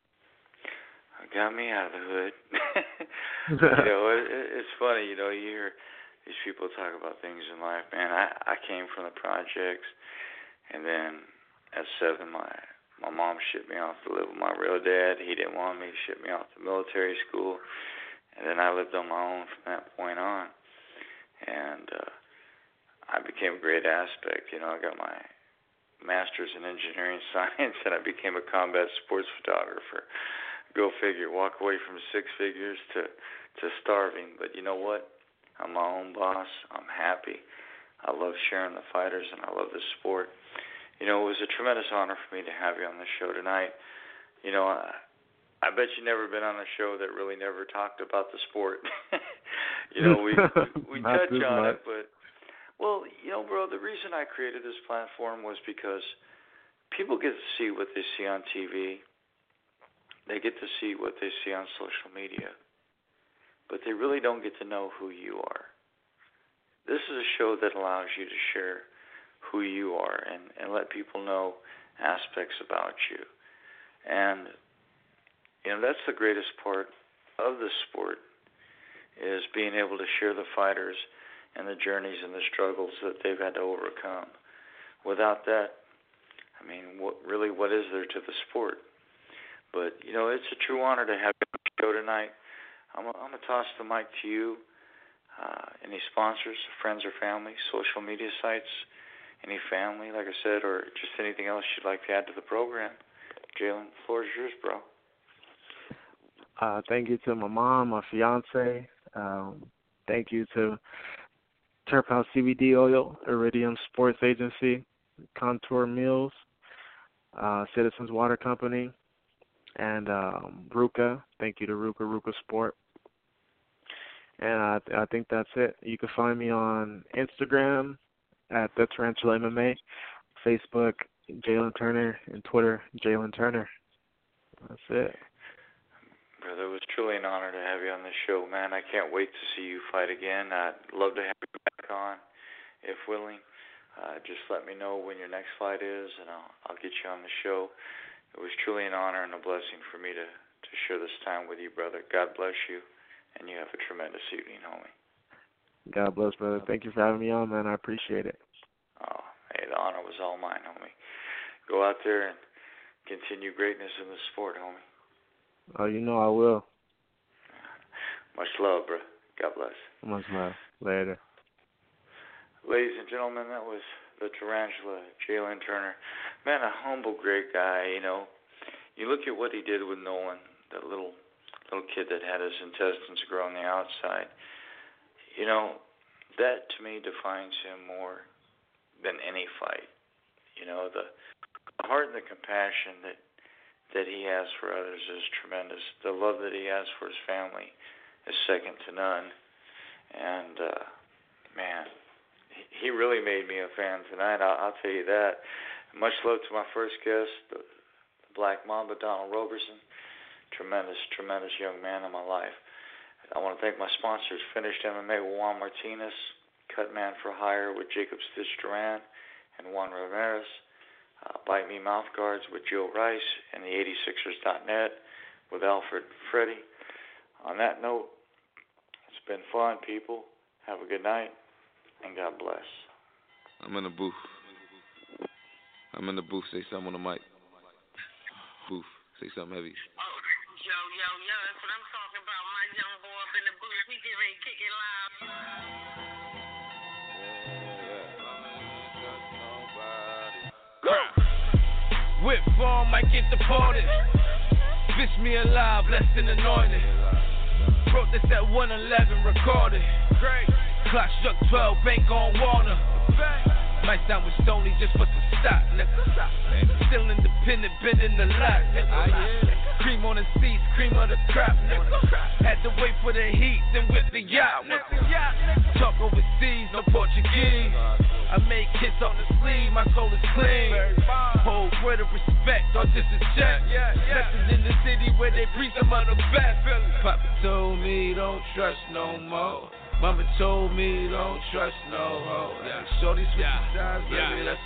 Got me out of the hood. You know, it, it's funny, you know, you hear these people talk about things in life. Man, I, I came from the projects, and then at seven, my my mom shipped me off to live with my real dad. He didn't want me. He shipped me off to military school, and then I lived on my own from that point on. And uh, I became a great aspect. You know, I got my master's in engineering science, and I became a combat sports photographer. Go figure, walk away from six figures to, to starving. But you know what? I'm my own boss. I'm happy. I love sharing the fighters, and I love the sport. You know, it was a tremendous honor for me to have you on the show tonight. You know, I, I bet you've never been on a show that really never talked about the sport. You know, we we touch on it, but, well, you know, bro, the reason I created this platform was because people get to see what they see on T V. They get to see what they see on social media, but they really don't get to know who you are. This is a show that allows you to share who you are and, and let people know aspects about you. And, you know, that's the greatest part of the sport, is being able to share the fighters and the journeys and the struggles that they've had to overcome. Without that, I mean, what really, what is there to the sport? But, you know, it's a true honor to have you on the show tonight. I'm going to toss the mic to you. Uh, any sponsors, friends or family, social media sites, any family, like I said, or just anything else you'd like to add to the program? Jalen, the floor is yours, bro. Uh, thank you to my mom, my fiance. Um, thank you to Turf House C B D Oil, Iridium Sports Agency, Contour Mills, uh, Citizens Water Company, and um, Ruka. Thank you to Ruka, Ruka Sport. And I, th- I think that's it. You can find me on Instagram at The Tarantula M M A, Facebook, Jalen Turner, and Twitter, Jalen Turner. That's it. Brother, it was truly an honor to have you on this show, man. I can't wait to see you fight again. I'd love to have you back on, if willing. Uh, just let me know when your next fight is, and I'll, I'll get you on the show. It was truly an honor and a blessing for me to, to share this time with you, brother. God bless you, and you have a tremendous evening, homie. God bless, brother. Thank you for having me on, man. I appreciate it. Oh, hey, the honor was all mine, homie. Go out there and continue greatness in the sport, homie. Oh, you know I will. Much love, bro. God bless. Much love. Later. Ladies and gentlemen, that was the Tarantula, Jalen Turner. Man, a humble, great guy, you know. You look at what he did with Nolan, that little little kid that had his intestines grow on the outside. You know, that to me defines him more than any fight. You know, the, the heart and the compassion that that he has for others is tremendous. The love that he has for his family is second to none. And, uh, man, he really made me a fan tonight, I'll, I'll tell you that. Much love to my first guest, the, the Black Mamba, Donald Roberson. Tremendous, tremendous young man in my life. I want to thank my sponsors, Finished M M A with Juan Martinez, Cut Man for Hire with Jacob Stitch Duran and Juan Ramirez, Uh, Bite Me Mouth Guards with Joe Rice, and the eighty-sixers dot net with Alfred and Freddie. On that note, it's been fun, people. Have a good night, and God bless. I'm in the booth. I'm in the booth. Say something on the mic. Booth. Say something heavy. Oh, yo, yo, yo, that's what I'm talking about. My young boy up in the booth. We get ready to kick it live. Whip form might get deported. Fish me alive, less than anointed. Wrote this at one eleven, recorded. Clock struck twelve, bank on Warner. Might sound with Stoney just for some stock, nigga. Still independent, been in the lot, nigga. Cream on the seats, cream of the crop, nigga. Had to wait for the heat, then whip the yacht, nigga. Talk overseas, no Portuguese. I make hits on the sleeve, my soul is clean. Hold word of respect, or just a check. Lessons in the city where they preach some of the best. Papa told me don't trust no more. Mama told me don't trust no hoe. Shorty switch sides, baby, that's